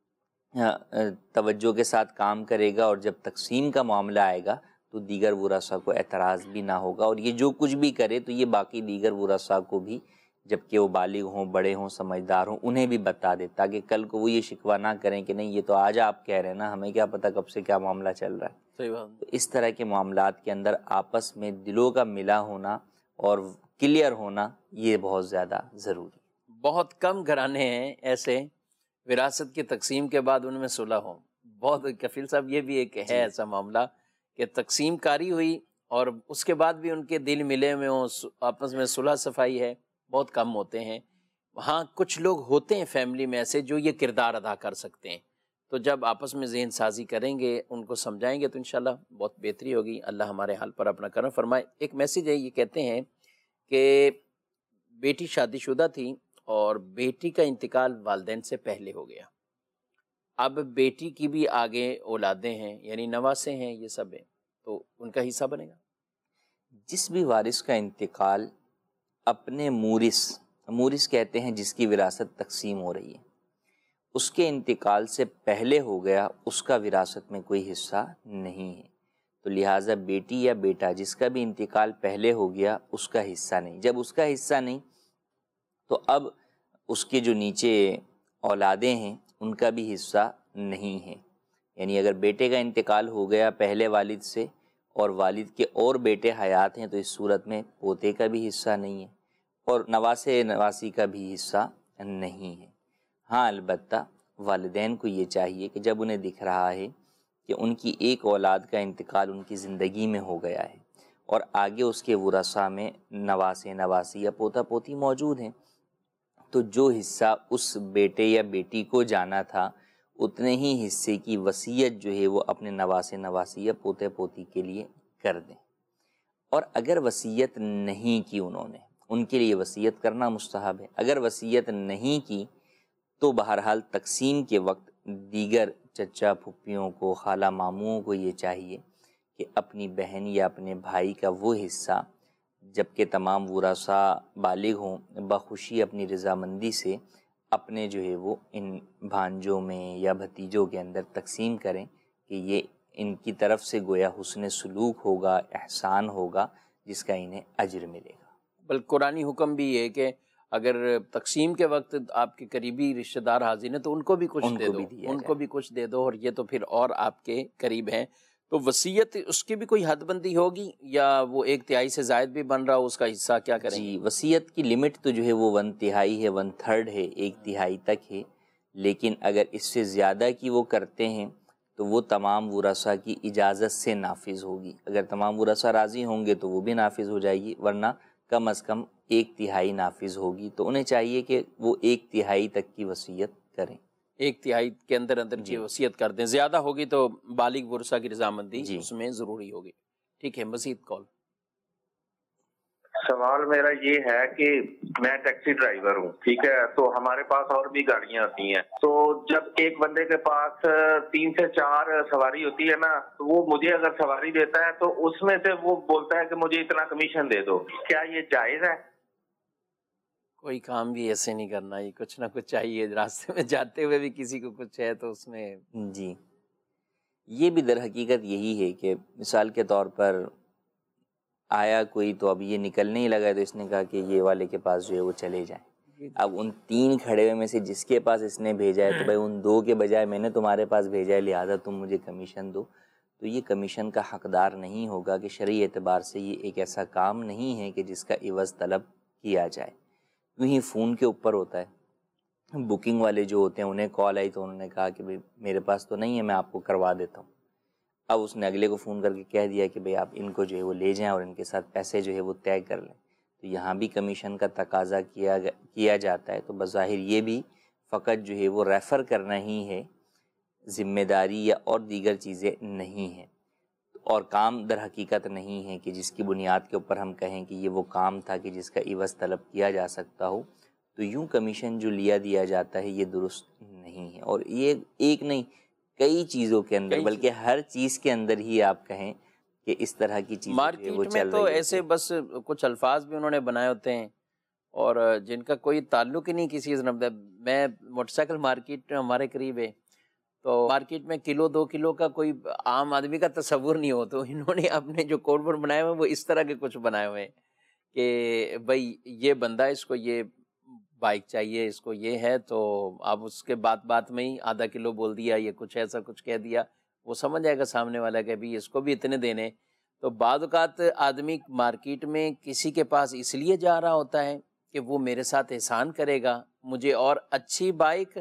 توجہ کے ساتھ کام کرے گا، اور جب تقسیم کا معاملہ آئے گا تو دیگر ورثاء کو اعتراض بھی نہ ہوگا. اور یہ جو کچھ بھی کرے تو یہ باقی دیگر ورثاء کو بھی، جب کہ وہ بالغ ہوں، بڑے ہوں، سمجھدار ہوں، انہیں بھی بتا دے، تاکہ کل کو وہ یہ شکوہ نہ کریں کہ نہیں یہ تو آج آپ کہہ رہے ہیں نا، ہمیں کیا پتہ کب سے کیا معاملہ چل رہا ہے. صحیح بات. تو اس طرح کے معاملات کے اندر آپس میں دلوں کا ملا ہونا اور کلیئر ہونا یہ بہت زیادہ ضروری. بہت کم گھرانے ہیں ایسے وراثت کی تقسیم کے بعد ان میں صلح ہو. بہت کفیل صاحب یہ بھی ایک ہے ایسا معاملہ کہ تقسیم کاری ہوئی اور اس کے بعد بھی ان کے دل ملے میں ہوں، آپس میں صلح صفائی ہے، بہت کم ہوتے ہیں. ہاں کچھ لوگ ہوتے ہیں فیملی میں ایسے جو یہ کردار ادا کر سکتے ہیں، تو جب آپس میں ذہن سازی کریں گے، ان کو سمجھائیں گے تو انشاءاللہ بہت بہتری ہوگی. اللہ ہمارے حال پر اپنا کرم فرمائے. ایک میسیج ہے، یہ کہتے ہیں کہ بیٹی شادی شدہ تھی اور بیٹی کا انتقال والدین سے پہلے ہو گیا. اب بیٹی کی بھی آگے اولادیں ہیں، یعنی نواسے ہیں، یہ سب ہیں، تو ان کا حصہ بنے گا؟ جس بھی وارث کا انتقال اپنے مورث، مورث کہتے ہیں جس کی وراثت تقسیم ہو رہی ہے، اس کے انتقال سے پہلے ہو گیا، اس کا وراثت میں کوئی حصہ نہیں ہے. تو لہٰذا بیٹی یا بیٹا جس کا بھی انتقال پہلے ہو گیا اس کا حصہ نہیں. جب اس کا حصہ نہیں تو اب اس کے جو نیچے اولادیں ہیں ان کا بھی حصہ نہیں ہے. یعنی اگر بیٹے کا انتقال ہو گیا پہلے والد سے اور والد کے اور بیٹے حیات ہیں تو اس صورت میں پوتے کا بھی حصہ نہیں ہے اور نواسے نواسی کا بھی حصہ نہیں ہے. ہاں البتہ والدین کو یہ چاہیے کہ جب انہیں دکھ رہا ہے کہ ان کی ایک اولاد کا انتقال ان کی زندگی میں ہو گیا ہے اور آگے اس کے ورثاء میں نواسے نواسی یا پوتا پوتی موجود ہیں، تو جو حصہ اس بیٹے یا بیٹی کو جانا تھا اتنے ہی حصے کی وصیت جو ہے وہ اپنے نواسے نواسی یا پوتے پوتی کے لیے کر دیں. اور اگر وصیت نہیں کی انہوں نے، ان کے لیے وصیت کرنا مستحب ہے. اگر وصیت نہیں کی تو بہرحال تقسیم کے وقت دیگر چچا پھپھیوں کو، خالہ ماموں کو یہ چاہیے کہ اپنی بہن یا اپنے بھائی کا وہ حصہ جبکہ تمام ورثاء بالغ ہوں بخوشی اپنی رضامندی سے اپنے جو ہے وہ ان بھانجوں میں یا بھتیجوں کے اندر تقسیم کریں کہ یہ ان کی طرف سے گویا حسن سلوک ہوگا، احسان ہوگا جس کا انہیں اجر ملے گا. بلکہ قرآنی حکم بھی ہے کہ اگر تقسیم کے وقت آپ کے قریبی رشتہ دار حاضر ہیں تو ان کو بھی کچھ ان دے کو دو، بھی دیا ان جائے. کو بھی کچھ دے دو، اور یہ تو پھر اور آپ کے قریب ہیں. تو وصیت اس کی بھی کوئی حد بندی ہوگی یا وہ ایک تہائی سے زائد بھی بن رہا ہو، اس کا حصہ کیا کریں گے؟ جی وصیت کی لمٹ تو جو ہے وہ ون تہائی ہے، ون تھرڈ ہے، ایک تہائی تک ہے. لیکن اگر اس سے زیادہ کی وہ کرتے ہیں تو وہ تمام ورثاء کی اجازت سے نافذ ہوگی. اگر تمام ورثاء راضی ہوں گے تو وہ بھی نافذ ہو جائے گی، ورنہ کم از کم ایک تہائی نافذ ہوگی. تو انہیں چاہیے کہ وہ ایک تہائی تک کی وصیت کریں، ایک تہائی کے اندر اندر کی وصیت کر دیں. زیادہ ہوگی تو بالغ ورثاء کی رضامندی جی. اس میں ضروری ہوگی. ٹھیک ہے، مزید کال. سوال میرا یہ ہے کہ میں ٹیکسی ڈرائیور ہوں، ٹھیک ہے، تو ہمارے پاس اور بھی گاڑیاں آتی ہیں. تو جب ایک بندے کے پاس تین سے چار سواری ہوتی ہے نا، تو وہ مجھے اگر سواری دیتا ہے تو اس میں سے وہ بولتا ہے کہ مجھے اتنا کمیشن دے دو. کیا یہ جائز ہے؟ کوئی کام بھی ایسے نہیں کرنا، یہ کچھ نہ کچھ چاہیے. راستے میں جاتے ہوئے بھی کسی کو کچھ ہے تو اس میں جی یہ بھی در حقیقت یہی ہے کہ مثال کے طور پر آیا کوئی تو اب یہ نکلنے ہی لگا تو اس نے کہا کہ یہ والے کے پاس جو ہے وہ چلے جائیں. اب ان تین کھڑے ہوئے میں سے جس کے پاس اس نے بھیجا ہے تو بھائی ان دو کے بجائے میں نے تمہارے پاس بھیجا ہے لہٰذا تم مجھے کمیشن دو، تو یہ کمیشن کا حقدار نہیں ہوگا. کہ شرعی اعتبار سے یہ ایک ایسا کام نہیں ہے کہ جس کا عوض طلب کیا جائے. یوں ہی فون کے اوپر ہوتا ہے، بکنگ والے جو ہوتے ہیں انہیں کال آئی تو انہوں نے کہا کہ بھائی میرے پاس تو نہیں ہے، میں آپ کو کروا دیتا ہوں. اب اس نے اگلے کو فون کر کے کہہ دیا کہ بھئی آپ ان کو جو ہے وہ لے جائیں اور ان کے ساتھ پیسے جو ہے وہ طے کر لیں. تو یہاں بھی کمیشن کا تقاضا کیا کیا جاتا ہے. تو بظاہر یہ بھی فقط جو ہے وہ ریفر کرنا ہی ہے، ذمہ داری یا اور دیگر چیزیں نہیں ہیں، اور کام در حقیقت نہیں ہے کہ جس کی بنیاد کے اوپر ہم کہیں کہ یہ وہ کام تھا کہ جس کا عوض طلب کیا جا سکتا ہو. تو یوں کمیشن جو لیا دیا جاتا ہے یہ درست نہیں ہے. اور یہ ایک نہیں کئی چیزوں کے اندر، بلکہ ہر چیز کے اندر ہی آپ کہیں کہ اس طرح کی چیزیں مارکیٹ میں تو ایسے بس کچھ الفاظ بھی انہوں نے بنائے ہوتے ہیں اور جن کا کوئی تعلق ہی نہیں کسی چیز. میں موٹر سائیکل مارکیٹ ہمارے قریب ہے تو مارکیٹ میں کلو دو کلو کا کوئی عام آدمی کا تصور نہیں ہو، تو انہوں نے اپنے جو کوڈ ورڈ بنائے ہوئے وہ اس طرح کے کچھ بنائے ہوئے ہیں کہ بھائی یہ بندہ اس کو یہ بائک چاہیے، اس کو یہ ہے، تو اب اس کے بات بات میں ہی آدھا کلو بول دیا، یہ کچھ ایسا کچھ کہہ دیا، وہ سمجھ جائے گا سامنے والا کہ بھی اس کو بھی اتنے دینے. تو بعض اوقات آدمی مارکیٹ میں کسی کے پاس اس لیے جا رہا ہوتا ہے کہ وہ میرے ساتھ احسان کرے گا، مجھے اور اچھی بائک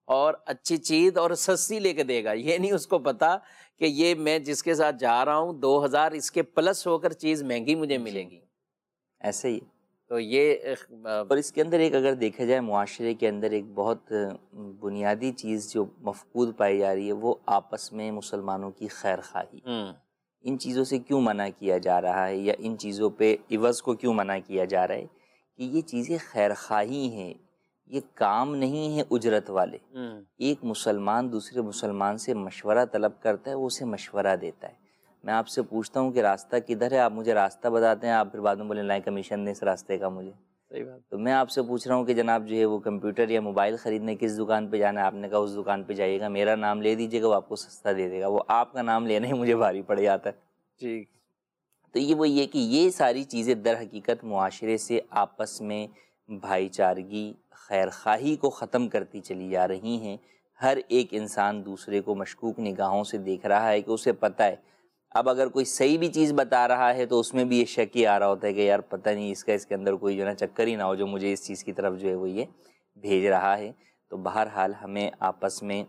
اور اچھی چیز اور سستی لے کے دے گا. یہ نہیں اس کو پتا کہ یہ میں جس کے ساتھ جا رہا ہوں دو ہزار اس کے پلس ہو کر چیز مہنگی مجھے ملے گی. ایسے ہی. تو یہ اور اس کے اندر ایک اگر دیکھا جائے معاشرے کے اندر ایک بہت بنیادی چیز جو مفقود پائی جا رہی ہے وہ آپس میں مسلمانوں کی خیر خواہی. ان چیزوں سے کیوں منع کیا جا رہا ہے یا ان چیزوں پہ عوض کو کیوں منع کیا جا رہا ہے کہ یہ چیزیں خیر خواہی ہیں، یہ کام نہیں ہے اجرت والے. ایک مسلمان دوسرے مسلمان سے مشورہ طلب کرتا ہے، وہ اسے مشورہ دیتا ہے. میں آپ سے پوچھتا ہوں کہ راستہ کدھر ہے، آپ مجھے راستہ بتاتے ہیں، آپ پھر بعد میں بولیں لائیں کمیشن دیں اس راستے کا مجھے. صحیح بات. تو میں آپ سے پوچھ رہا ہوں کہ جناب جو ہے وہ کمپیوٹر یا موبائل خریدنے کس دکان پہ جانا ہے، آپ نے کہا اس دکان پہ جائیے گا، میرا نام لے دیجیے گا، وہ آپ کو سستا دے دے گا. وہ آپ کا نام لینا ہی مجھے بھاری پڑ جاتا ہے. ٹھیک. تو یہ وہ یہ کہ یہ ساری چیزیں در حقیقت معاشرے سے آپس میں بھائی چارگی خیر خواہی کو ختم کرتی چلی جا رہی ہیں. ہر ایک انسان دوسرے کو مشکوک نگاہوں سے دیکھ رہا ہے کہ اسے پتہ ہے اب اگر کوئی صحیح بھی چیز بتا رہا ہے تو اس میں بھی یہ شک ہی آ رہا ہوتا ہے کہ یار پتہ نہیں اس کا اس کے اندر کوئی جو ہے نا چکر ہی نہ ہو جو مجھے اس چیز کی طرف جو ہے وہ یہ بھیج رہا ہے. تو بہرحال ہمیں آپس میں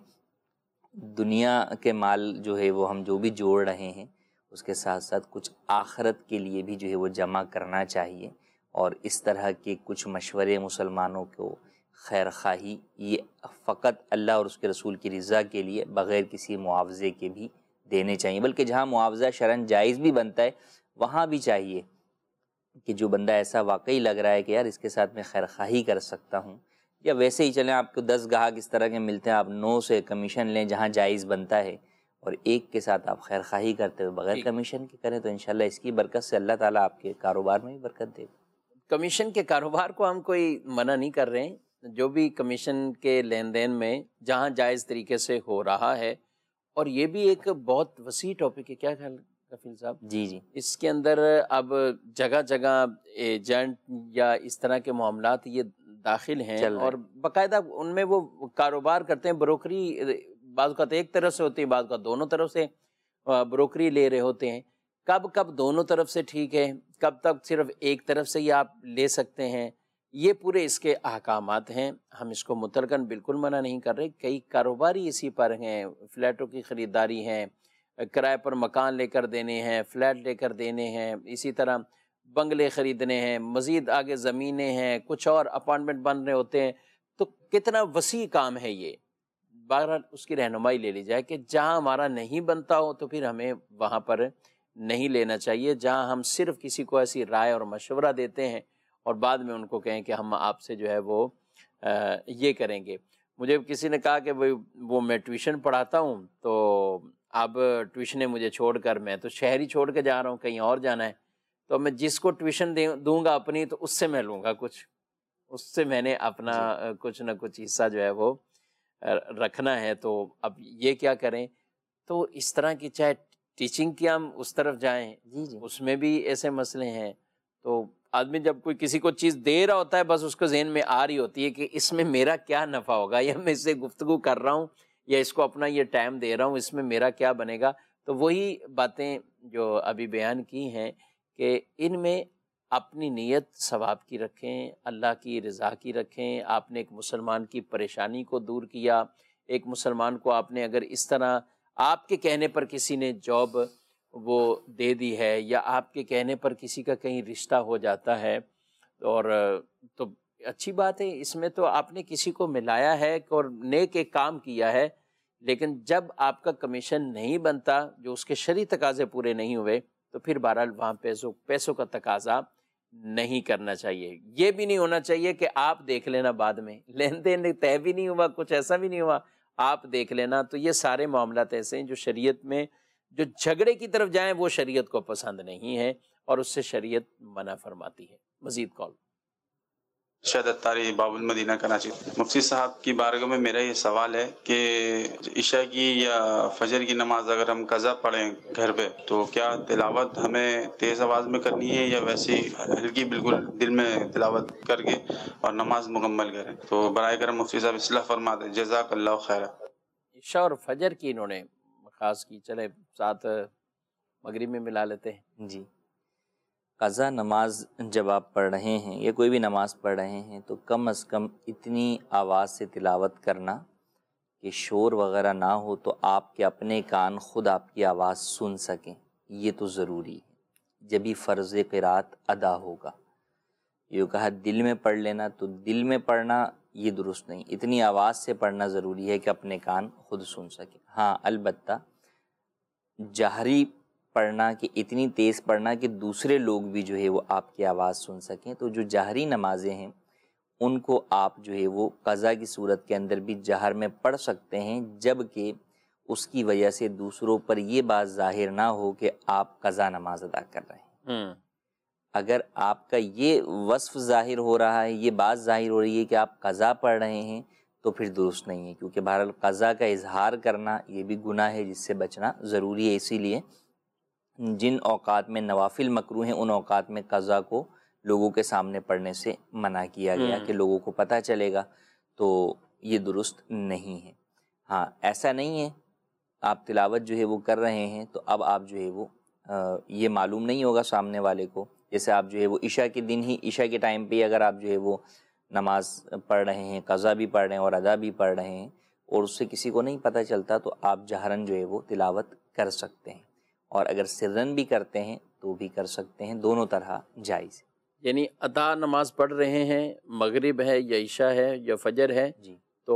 دنیا کے مال جو ہے وہ ہم جو بھی جوڑ رہے ہیں اس کے ساتھ ساتھ کچھ آخرت کے لیے بھی جو ہے وہ جمع کرنا چاہیے. اور اس طرح کے کچھ مشورے مسلمانوں کو خیر خواہی یہ فقط اللہ اور اس کے رسول کی رضا کے لیے بغیر کسی معاوضے کے بھی دینے چاہیے. بلکہ جہاں معاوضہ شرعاً جائز بھی بنتا ہے وہاں بھی چاہیے کہ جو بندہ ایسا واقعی لگ رہا ہے کہ یار اس کے ساتھ میں خیر خواہی کر سکتا ہوں، یا ویسے ہی چلیں آپ کو دس گاہک اس طرح کے ملتے ہیں آپ نو سے کمیشن لیں جہاں جائز بنتا ہے اور ایک کے ساتھ آپ خیر خواہی کرتے ہوئے بغیر کمیشن کے کریں تو انشاءاللہ اس کی برکت سے اللہ تعالیٰ آپ کے کاروبار میں بھی برکت دے گا. کمیشن کے کاروبار کو ہم کوئی منع نہیں کر رہے ہیں. جو بھی کمیشن کے لین دین میں جہاں جائز طریقے سے ہو رہا ہے، اور یہ بھی ایک بہت وسیع ٹاپک ہے. کیا خیال کفیل صاحب؟ جی جی. اس کے اندر اب جگہ جگہ ایجنٹ یا اس طرح کے معاملات یہ داخل ہیں اور باقاعدہ ان میں وہ کاروبار کرتے ہیں. بروکری بعض اوقات ایک طرف سے ہوتی ہے، بعض اوقات دونوں طرف سے بروکری لے رہے ہوتے ہیں. کب کب دونوں طرف سے ٹھیک ہے، کب تک صرف ایک طرف سے ہی آپ لے سکتے ہیں، یہ پورے اس کے احکامات ہیں. ہم اس کو مطلقاً بالکل منع نہیں کر رہے. کئی کاروباری اسی پر ہیں، فلیٹوں کی خریداری ہیں، کرائے پر مکان لے کر دینے ہیں، فلیٹ لے کر دینے ہیں، اسی طرح بنگلے خریدنے ہیں، مزید آگے زمینیں ہیں، کچھ اور اپارٹمنٹ بن رہے ہوتے ہیں. تو کتنا وسیع کام ہے یہ. بہرحال اس کی رہنمائی لے لی جائے کہ جہاں ہمارا نہیں بنتا ہو تو پھر ہمیں وہاں پر نہیں لینا چاہیے. جہاں ہم صرف کسی کو ایسی رائے اور مشورہ دیتے ہیں اور بعد میں ان کو کہیں کہ ہم آپ سے جو ہے وہ یہ کریں گے. مجھے کسی نے کہا کہ وہ میں ٹیوشن پڑھاتا ہوں تو اب ٹیوشنیں مجھے چھوڑ کر میں تو شہر ہی چھوڑ کے جا رہا ہوں، کہیں اور جانا ہے، تو میں جس کو ٹیوشن دوں گا اپنی تو اس سے میں لوں گا کچھ، اس سے میں نے اپنا کچھ نہ کچھ حصہ جو ہے وہ رکھنا ہے. تو اب یہ کیا کریں؟ تو اس طرح کی چاہے ٹیچنگ کی ہم اس طرف جائیں، جی جی اس میں بھی ایسے مسئلے ہیں. تو آدمی جب کوئی کسی کو چیز دے رہا ہوتا ہے بس اس کو ذہن میں آ رہی ہوتی ہے کہ اس میں میرا کیا نفع ہوگا، یا میں اس سے گفتگو کر رہا ہوں یا اس کو اپنا یہ ٹائم دے رہا ہوں، اس میں میرا کیا بنے گا. تو وہی باتیں جو ابھی بیان کی ہیں کہ ان میں اپنی نیت ثواب کی رکھیں، اللہ کی رضا کی رکھیں. آپ نے ایک مسلمان کی پریشانی کو دور کیا، ایک مسلمان کو آپ نے اگر اس طرح آپ کے کہنے پر کسی نے جاب وہ دے دی ہے یا آپ کے کہنے پر کسی کا کہیں رشتہ ہو جاتا ہے اور تو اچھی بات ہے. اس میں تو آپ نے کسی کو ملایا ہے اور نیک ایک کام کیا ہے. لیکن جب آپ کا کمیشن نہیں بنتا، جو اس کے شرعی تقاضے پورے نہیں ہوئے، تو پھر بہرحال وہاں پیسوں پیسوں کا تقاضا نہیں کرنا چاہیے. یہ بھی نہیں ہونا چاہیے کہ آپ دیکھ لینا، بعد میں لین دین طے بھی نہیں ہوا، کچھ ایسا بھی نہیں ہوا، آپ دیکھ لینا. تو یہ سارے معاملات ایسے ہیں جو شریعت میں جو جھگڑے کی طرف جائیں وہ شریعت کو پسند نہیں ہے اور اس سے شریعت منع فرماتی ہے. مزید کال. شہد اتاری باب المدینہ کراچی. مفتی صاحب کی بارگاہ میں میرا یہ سوال ہے کہ عشاء کی یا فجر کی نماز اگر ہم قضا پڑھیں گھر پہ تو کیا تلاوت ہمیں تیز آواز میں کرنی ہے یا ویسے ہلکی بالکل دل میں تلاوت کر کے اور نماز مکمل کریں؟ تو برائے کرم مفتی صاحب اصلاح فرما دیں، جزاک اللہ خیر. عشاء اور فجر کی انہوں نے خاص کی، چلے ساتھ مغرب میں ملا لیتے ہیں. جی. قضا نماز جب آپ پڑھ رہے ہیں یا کوئی بھی نماز پڑھ رہے ہیں تو کم از کم اتنی آواز سے تلاوت کرنا کہ شور وغیرہ نہ ہو تو آپ کے اپنے کان خود آپ کی آواز سن سکیں، یہ تو ضروری ہے، جبھی فرض قرات ادا ہوگا۔ یہ کہا دل میں پڑھ لینا، تو دل میں پڑھنا یہ درست نہیں، اتنی آواز سے پڑھنا ضروری ہے کہ اپنے کان خود سن سکیں۔ ہاں البتہ جہری پڑھنا کہ اتنی تیز پڑھنا کہ دوسرے لوگ بھی جو ہے وہ آپ کی آواز سن سکیں، تو جو جہری نمازیں ہیں ان کو آپ جو ہے وہ قضا کی صورت کے اندر بھی جہر میں پڑھ سکتے ہیں، جب کہ اس کی وجہ سے دوسروں پر یہ بات ظاہر نہ ہو کہ آپ قضا نماز ادا کر رہے ہیں۔ اگر آپ کا یہ وصف ظاہر ہو رہا ہے، یہ بات ظاہر ہو رہی ہے کہ آپ قضا پڑھ رہے ہیں، تو پھر درست نہیں ہے، کیونکہ بہرحال قضا کا اظہار کرنا یہ بھی گناہ ہے جس سے بچنا ضروری ہے۔ اسی لیے جن اوقات میں نوافل مکروہ ہیں ان اوقات میں قضا کو لوگوں کے سامنے پڑھنے سے منع کیا گیا کہ لوگوں کو پتہ چلے گا، تو یہ درست نہیں ہے۔ ہاں ایسا نہیں ہے آپ تلاوت جو ہے وہ کر رہے ہیں تو اب آپ جو ہے وہ یہ معلوم نہیں ہوگا سامنے والے کو، جیسے آپ جو ہے وہ عشاء کے دن ہی عشاء کے ٹائم پہ اگر آپ جو ہے وہ نماز پڑھ رہے ہیں، قضا بھی پڑھ رہے ہیں اور ادا بھی پڑھ رہے ہیں اور اس سے کسی کو نہیں پتہ چلتا، تو آپ جہرن جو ہے وہ تلاوت کر سکتے ہیں، اور اگر سرن بھی کرتے ہیں تو بھی کر سکتے ہیں، دونوں طرح جائز ہے۔ یعنی ادا نماز پڑھ رہے ہیں، مغرب ہے یا عشاء ہے یا فجر ہے، جی تو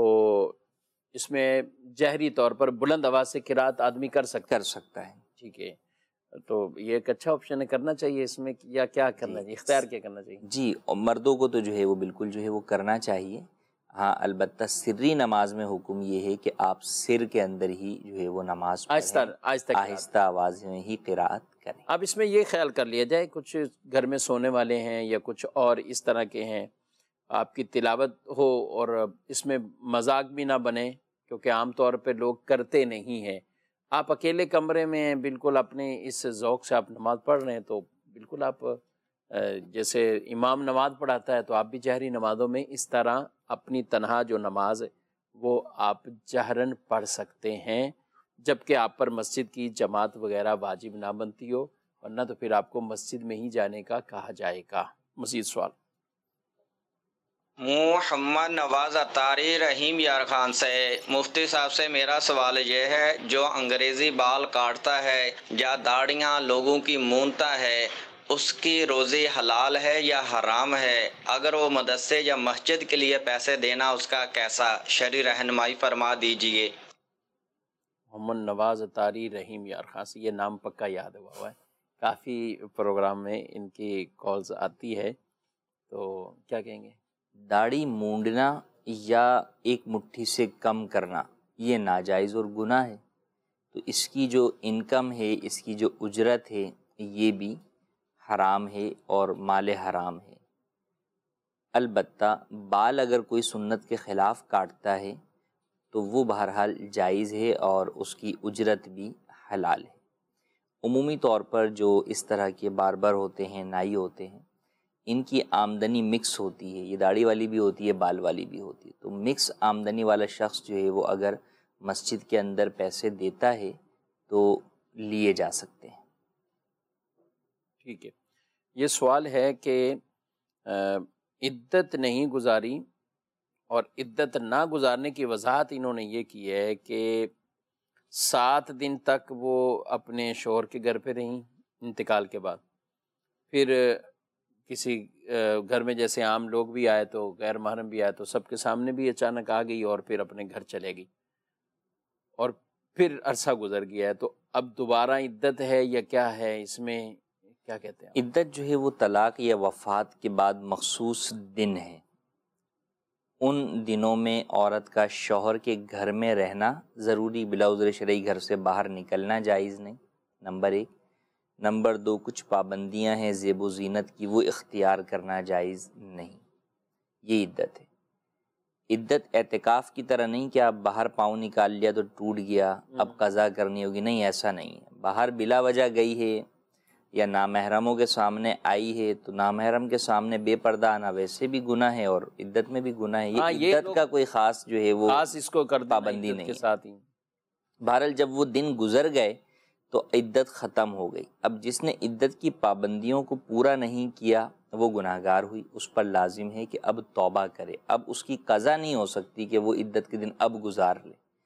اس میں جہری طور پر بلند آواز سے قرات آدمی کر سکتا کر سکتا ہے۔ ٹھیک ہے، تو یہ ایک اچھا آپشن ہے، کرنا چاہیے اس میں، یا کیا کرنا چاہیے، اختیار کیا کرنا چاہیے؟ جی اور مردوں کو تو جو ہے وہ بالکل جو ہے وہ کرنا چاہیے۔ ہاں البتہ سری نماز میں حکم یہ ہے کہ آپ سر کے اندر ہی جو ہے وہ نماز آہستہ پڑھیں، آہستہ آہستہ آواز میں ہی قرات کریں۔ اب اس میں یہ خیال کر لیا جائے کچھ گھر میں سونے والے ہیں یا کچھ اور اس طرح کے ہیں، آپ کی تلاوت ہو اور اس میں مذاق بھی نہ بنے، کیونکہ عام طور پہ لوگ کرتے نہیں ہیں، آپ اکیلے کمرے میں ہیں، بالکل اپنے اس ذوق سے آپ نماز پڑھ رہے ہیں، تو بالکل آپ جیسے امام نماز پڑھاتا ہے تو آپ بھی جہری نمازوں میں اس طرح اپنی تنہا جو نماز ہے وہ آپ جہرن پڑھ سکتے ہیں، جبکہ آپ پر مسجد کی جماعت وغیرہ واجب نہ بنتی ہو، ورنہ تو پھر آپ کو مسجد میں ہی جانے کا کہا جائے گا۔ مزید سوال محمد نواز اتاری رحیم یار خان سے، مفتی صاحب سے میرا سوال یہ ہے، جو انگریزی بال کاٹتا ہے یا داڑیاں لوگوں کی مونتا ہے، اس کی روزی حلال ہے یا حرام ہے؟ اگر وہ مدرسے یا مسجد کے لیے پیسے دینا اس کا کیسا؟ شرعی رہنمائی فرما دیجئے۔ محمد نواز اتاری رحیم یار خان سے، یہ نام پکا یاد ہوا ہوا ہے، کافی پروگرام میں ان کی کالز آتی ہے، تو کیا کہیں گے؟ داڑھی مونڈنا یا ایک مٹھی سے کم کرنا یہ ناجائز اور گناہ ہے، تو اس کی جو انکم ہے، اس کی جو اجرت ہے، یہ بھی حرام ہے اور مال حرام ہے۔ البتہ بال اگر کوئی سنت کے خلاف کاٹتا ہے تو وہ بہرحال جائز ہے اور اس کی اجرت بھی حلال ہے۔ عمومی طور پر جو اس طرح کے باربر ہوتے ہیں، نائی ہوتے ہیں، ان کی آمدنی مکس ہوتی ہے، یہ داڑھی والی بھی ہوتی ہے، بال والی بھی ہوتی ہے، تو مکس آمدنی والا شخص جو ہے وہ اگر مسجد کے اندر پیسے دیتا ہے تو لیے جا سکتے ہیں۔ ٹھیک ہے، یہ سوال ہے کہ عدت نہیں گزاری، اور عدت نہ گزارنے کی وضاحت انہوں نے یہ کی ہے کہ سات دن تک وہ اپنے شوہر کے گھر پہ رہیں انتقال کے بعد، پھر کسی گھر میں جیسے عام لوگ بھی آئے تو غیر محرم بھی آئے تو سب کے سامنے بھی اچانک آ گئی اور پھر اپنے گھر چلے گئی، اور پھر عرصہ گزر گیا ہے، تو اب دوبارہ عدت ہے یا کیا ہے؟ اس میں کیا کہتے ہیں؟ عدت جو ہے وہ طلاق یا وفات کے بعد مخصوص دن ہے، ان دنوں میں عورت کا شوہر کے گھر میں رہنا ضروری، بلا عذر شرعی گھر سے باہر نکلنا جائز نہیں، نمبر ایک۔ نمبر دو، کچھ پابندیاں ہیں زیب و زینت کی، وہ اختیار کرنا جائز نہیں، یہ عدت ہے۔ عدت اعتکاف کی طرح نہیں کہ آپ باہر پاؤں نکال لیا تو ٹوٹ گیا، اب قضا کرنی ہوگی، نہیں، ایسا نہیں ہے۔ باہر بلا وجہ گئی ہے یا نامحرموں کے سامنے آئی ہے تو نامحرم کے سامنے بے پردہ آنا ویسے بھی گناہ ہے اور عدت میں بھی گناہ ہے، یہ عدت کا کوئی خاص جو ہے وہ خاص اس کو کر پابندی عدت نہیں کے ہے۔ ساتھ ہی بہرحال جب وہ دن گزر گئے تو عدت ختم ہو گئی، اب جس نے عدت کی پابندیوں کو پورا نہیں کیا وہ گناہ گار ہوئی، اس پر لازم ہے کہ اب توبہ کرے، اب اس کی قضا نہیں ہو سکتی کہ وہ عدت کے دن اب گزار لے،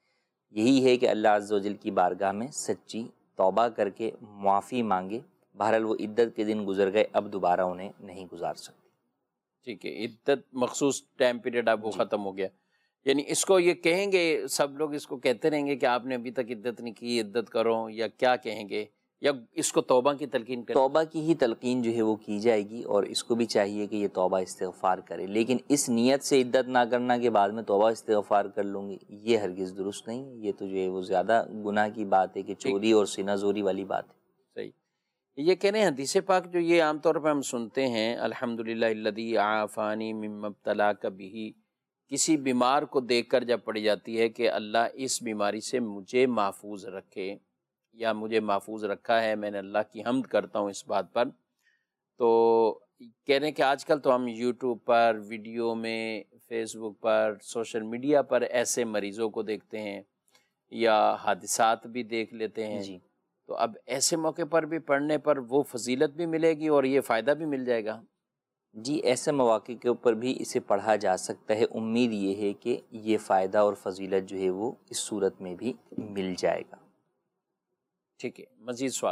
یہی ہے کہ اللہ عز و جل کی بارگاہ میں سچی توبہ کر کے معافی مانگے. بہرحال وہ عدت کے دن گزر گئے، اب دوبارہ انہیں نہیں گزار سکتے. ٹھیک ہے، عدت مخصوص ٹائم پیریڈ اب وہ ختم ہو گیا. یعنی اس کو یہ کہیں گے، سب لوگ اس کو کہتے رہیں گے کہ آپ نے ابھی تک عدت نہیں کی، عدت کرو، یا کیا کہیں گے، یا اس کو توبہ کی تلقین کریں؟ توبہ کی ہی تلقین جو ہے وہ کی جائے گی، اور اس کو بھی چاہیے کہ یہ توبہ استغفار کرے. لیکن اس نیت سے عدت نہ کرنا کہ بعد میں توبہ استغفار کر لوں گی، یہ ہرگز درست نہیں ہے. یہ تو جو ہے وہ زیادہ گناہ کی بات ہے کہ چوری اور سینہ زوری والی بات ہے. صحیح. یہ کہہ رہے ہیں حدیث پاک جو یہ عام طور پہ ہم سنتے ہیں، الحمدللہ الذی عافانی مما ابتلاک بہ، کسی بیمار کو دیکھ کر جب پڑھی جاتی ہے کہ اللہ اس بیماری سے مجھے محفوظ رکھے یا مجھے محفوظ رکھا ہے، میں نے اللہ کی حمد کرتا ہوں اس بات پر. تو کہہ رہے ہیں کہ آج کل تو ہم یوٹیوب پر، ویڈیو میں، فیس بک پر، سوشل میڈیا پر ایسے مریضوں کو دیکھتے ہیں یا حادثات بھی دیکھ لیتے ہیں. جی تو اب ایسے موقع پر بھی پڑھنے پر وہ فضیلت بھی ملے گی اور یہ فائدہ بھی مل جائے گا. جی ایسے مواقع کے اوپر بھی اسے پڑھا جا سکتا ہے. امید یہ ہے کہ یہ فائدہ اور فضیلت جو ہے وہ اس صورت میں بھی مل جائے گا. ٹھیک ہے، مزید سوال.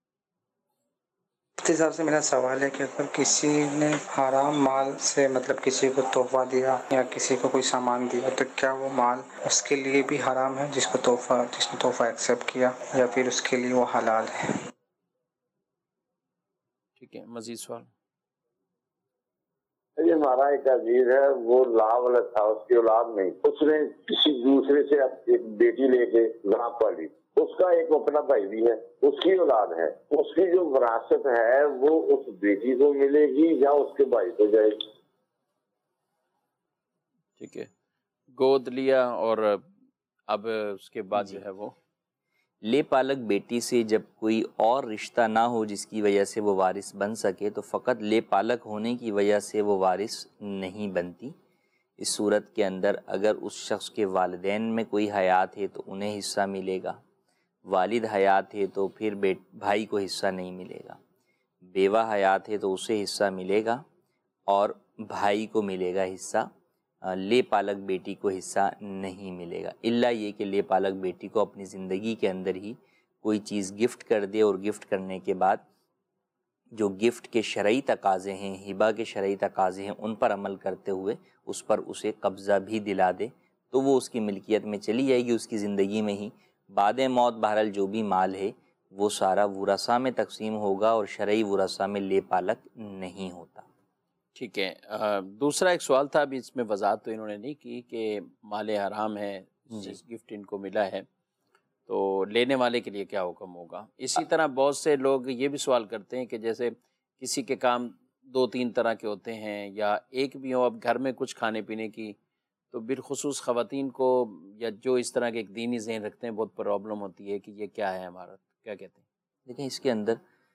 مفتی صاحب سے میرا سوال ہے کہ اگر کسی نے حرام مال سے مطلب کسی کو تحفہ دیا یا کسی کو کوئی سامان دیا تو کیا وہ مال اس کے لیے بھی حرام ہے جس کو تحفہ جس نے تحفہ ایکسیپٹ کیا، یا پھر اس کے لیے وہ حلال ہے؟ ٹھیک ہے، مزید سوال. یہ ہمارا ایک عزیز ہے، وہ لا والا تھا، اس کی اولاد نہیں، اس نے کسی دوسرے سے ایک بیٹی لے کے گاں پالی. اس کا ایک اپنا بھائی بھی ہے، اس کی اولاد ہے. اس کی جو وراثت ہے وہ اس بیٹی کو ملے گی یا اس کے بھائی کو جائے گی؟ ٹھیک ہے، گود لیا اور اب اس کے بعد جی. جو ہے وہ لے پالک بیٹی سے جب کوئی اور رشتہ نہ ہو جس کی وجہ سے وہ وارث بن سکے تو فقط لے پالک ہونے کی وجہ سے وہ وارث نہیں بنتی. اس صورت کے اندر اگر اس شخص کے والدین میں کوئی حیات ہے تو انہیں حصہ ملے گا، والد حیات ہے تو پھر بیٹ بھائی کو حصہ نہیں ملے گا، بیوہ حیات ہے تو اسے حصہ ملے گا اور بھائی کو ملے گا حصہ. لے پالک بیٹی کو حصہ نہیں ملے گا، الا یہ کہ لے پالک بیٹی کو اپنی زندگی کے اندر ہی کوئی چیز گفٹ کر دے اور گفٹ کرنے کے بعد جو گفٹ کے شرعی تقاضے ہیں، ہبہ کے شرعی تقاضے ہیں، ان پر عمل کرتے ہوئے اس پر اسے قبضہ بھی دلا دے تو وہ اس کی ملکیت میں چلی جائے گی اس کی زندگی میں ہی. بعد موت بہرحال جو بھی مال ہے وہ سارا ورثاء میں تقسیم ہوگا اور شرعی ورثاء میں لے پالک نہیں ہوتا. ٹھیک ہے. دوسرا ایک سوال تھا، ابھی اس میں وضاحت تو انہوں نے نہیں کی کہ مال حرام ہے، جس گفٹ ان کو ملا ہے تو لینے والے کے لیے کیا حکم ہوگا. اسی طرح بہت سے لوگ یہ بھی سوال کرتے ہیں کہ جیسے کسی کے کام دو تین طرح کے ہوتے ہیں یا ایک بھی ہو، اب گھر میں کچھ کھانے پینے کی تو بالخصوص خواتین کو یا جو اس طرح کے ایک دینی ذہن رکھتے ہیں بہت پرابلم ہوتی ہے کہ یہ کیا ہے ہمارا، کیا کہتے ہیں؟ دیکھیں اس کے اندر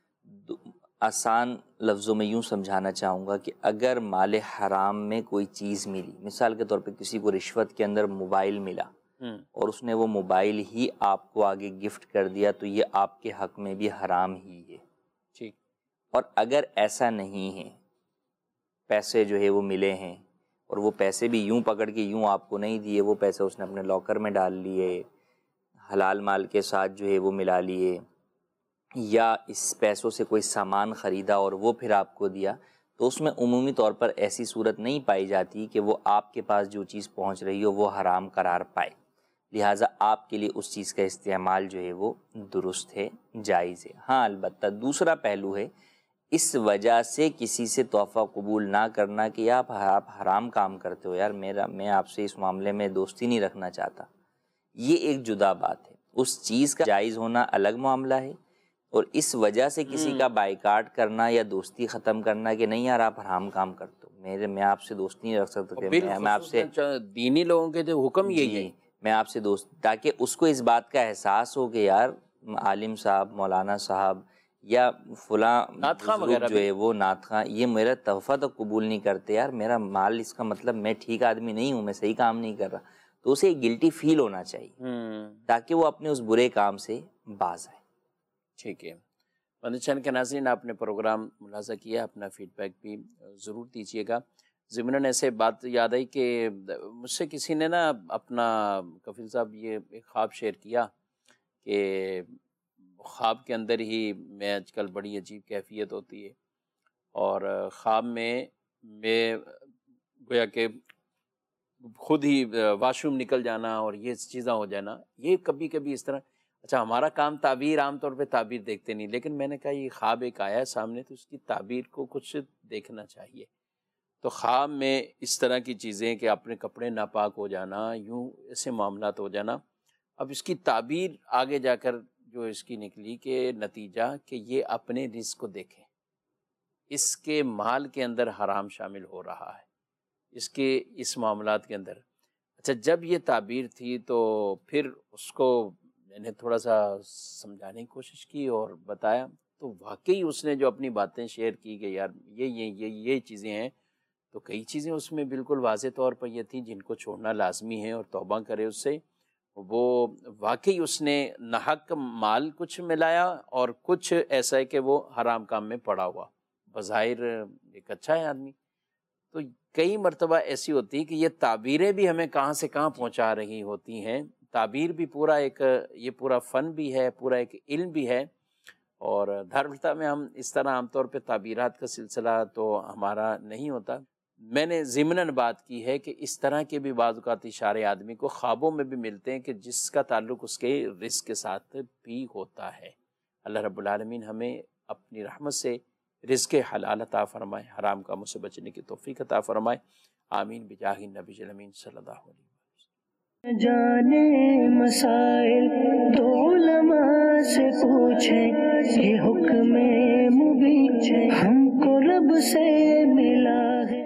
آسان لفظوں میں یوں سمجھانا چاہوں گا کہ اگر مال حرام میں کوئی چیز ملی، مثال کے طور پہ کسی کو رشوت کے اندر موبائل ملا اور اس نے وہ موبائل ہی آپ کو آگے گفٹ کر دیا تو یہ آپ کے حق میں بھی حرام ہی ہے. ٹھیک. اور اگر ایسا نہیں ہے، پیسے جو ہے وہ ملے ہیں اور وہ پیسے بھی یوں پکڑ کے یوں آپ کو نہیں دیے، وہ پیسے اس نے اپنے لاکر میں ڈال لیے، حلال مال کے ساتھ جو ہے وہ ملا لیے، یا اس پیسوں سے کوئی سامان خریدا اور وہ پھر آپ کو دیا، تو اس میں عمومی طور پر ایسی صورت نہیں پائی جاتی کہ وہ آپ کے پاس جو چیز پہنچ رہی ہو وہ حرام قرار پائے. لہٰذا آپ کے لیے اس چیز کا استعمال جو ہے وہ درست ہے، جائز ہے. ہاں البتہ دوسرا پہلو ہے، اس وجہ سے کسی سے تحفہ قبول نہ کرنا کہ آپ آپ حرام کام کرتے ہو، یار میرا میں آپ سے اس معاملے میں دوستی نہیں رکھنا چاہتا، یہ ایک جدا بات ہے. اس چیز کا جائز ہونا الگ معاملہ ہے، اور اس وجہ سے کسی کا بائیکاٹ کرنا یا دوستی ختم کرنا کہ نہیں یار آپ حرام کام کرتے ہو، میرے میں آپ سے دوستی نہیں رکھ سکتا، کہ میں آپ سے دینی لوگوں کے جو حکم یہی ہے میں آپ سے دوست، تاکہ اس کو اس بات کا احساس ہو کہ یار عالم صاحب، مولانا صاحب یا فلاں بزرگ جو ہے وہ نعت خواں یہ میرا تحفہ تو قبول نہیں کرتے، یار میرا مال، اس کا مطلب میں ٹھیک آدمی نہیں ہوں، میں صحیح کام نہیں کر رہا، تو اسے گلٹی فیل ہونا چاہیے تاکہ وہ اپنے اس برے کام سے باز آئے. ٹھیک ہے. مدنی چینل کے ناظرین، آپ نے پروگرام ملاحظہ کیا، اپنا فیڈ بیک بھی ضرور دیجیے گا. ضمناً ایسے بات یاد آئی کہ مجھ سے کسی نے نا اپنا کفیل صاحب یہ ایک خواب شیئر کیا کہ خواب کے اندر ہی میں آج کل بڑی عجیب کیفیت ہوتی ہے، اور خواب میں میں گویا کہ خود ہی واش روم نکل جانا اور یہ چیزیں ہو جانا، یہ کبھی کبھی اس طرح. اچھا ہمارا کام تعبیر، عام طور پہ تعبیر دیکھتے نہیں، لیکن میں نے کہا یہ خواب ایک آیا ہے سامنے تو اس کی تعبیر کو کچھ دیکھنا چاہیے. تو خواب میں اس طرح کی چیزیں کہ اپنے کپڑے ناپاک ہو جانا، یوں ایسے معاملات ہو جانا. اب اس کی تعبیر آگے جا کر جو اس کی نکلی کہ نتیجہ کہ یہ اپنے رزق کو دیکھیں، اس کے مال کے اندر حرام شامل ہو رہا ہے، اس کے اس معاملات کے اندر. اچھا جب یہ تعبیر تھی تو پھر اس کو میں نے تھوڑا سا سمجھانے کی کوشش کی اور بتایا، تو واقعی اس نے جو اپنی باتیں شیئر کی کہ یار یہ یہ یہ یہ چیزیں ہیں، تو کئی چیزیں اس میں بالکل واضح طور پر یہ تھیں جن کو چھوڑنا لازمی ہے اور توبہ کرے اس سے. وہ واقعی اس نے ناحق مال کچھ ملایا اور کچھ ایسا ہے کہ وہ حرام کام میں پڑا ہوا. بظاہر ایک اچھا ہے آدمی، تو کئی مرتبہ ایسی ہوتی ہے کہ یہ تعبیریں بھی ہمیں کہاں سے کہاں پہنچا رہی ہوتی ہیں. تعبیر بھی پورا ایک یہ پورا فن بھی ہے، پورا ایک علم بھی ہے. اور دھارالفتہ میں ہم اس طرح عام طور پہ تعبیرات کا سلسلہ تو ہمارا نہیں ہوتا. میں نے ضمناً بات کی ہے کہ اس طرح کے بھی بعض اوقات اشارے آدمی کو خوابوں میں بھی ملتے ہیں کہ جس کا تعلق اس کے رزق کے ساتھ بھی ہوتا ہے. اللہ رب العالمین ہمیں اپنی رحمت سے رزق حلال عطا فرمائے، حرام کاموں سے بچنے کی توفیق عطا فرمائے. آمین بجاہ النبی الامین صلی اللہ علیہ وسلم. جانے مسائل تو علماء سے پوچھیں، یہ حکم مبین ہم کو رب سے ملا ہے.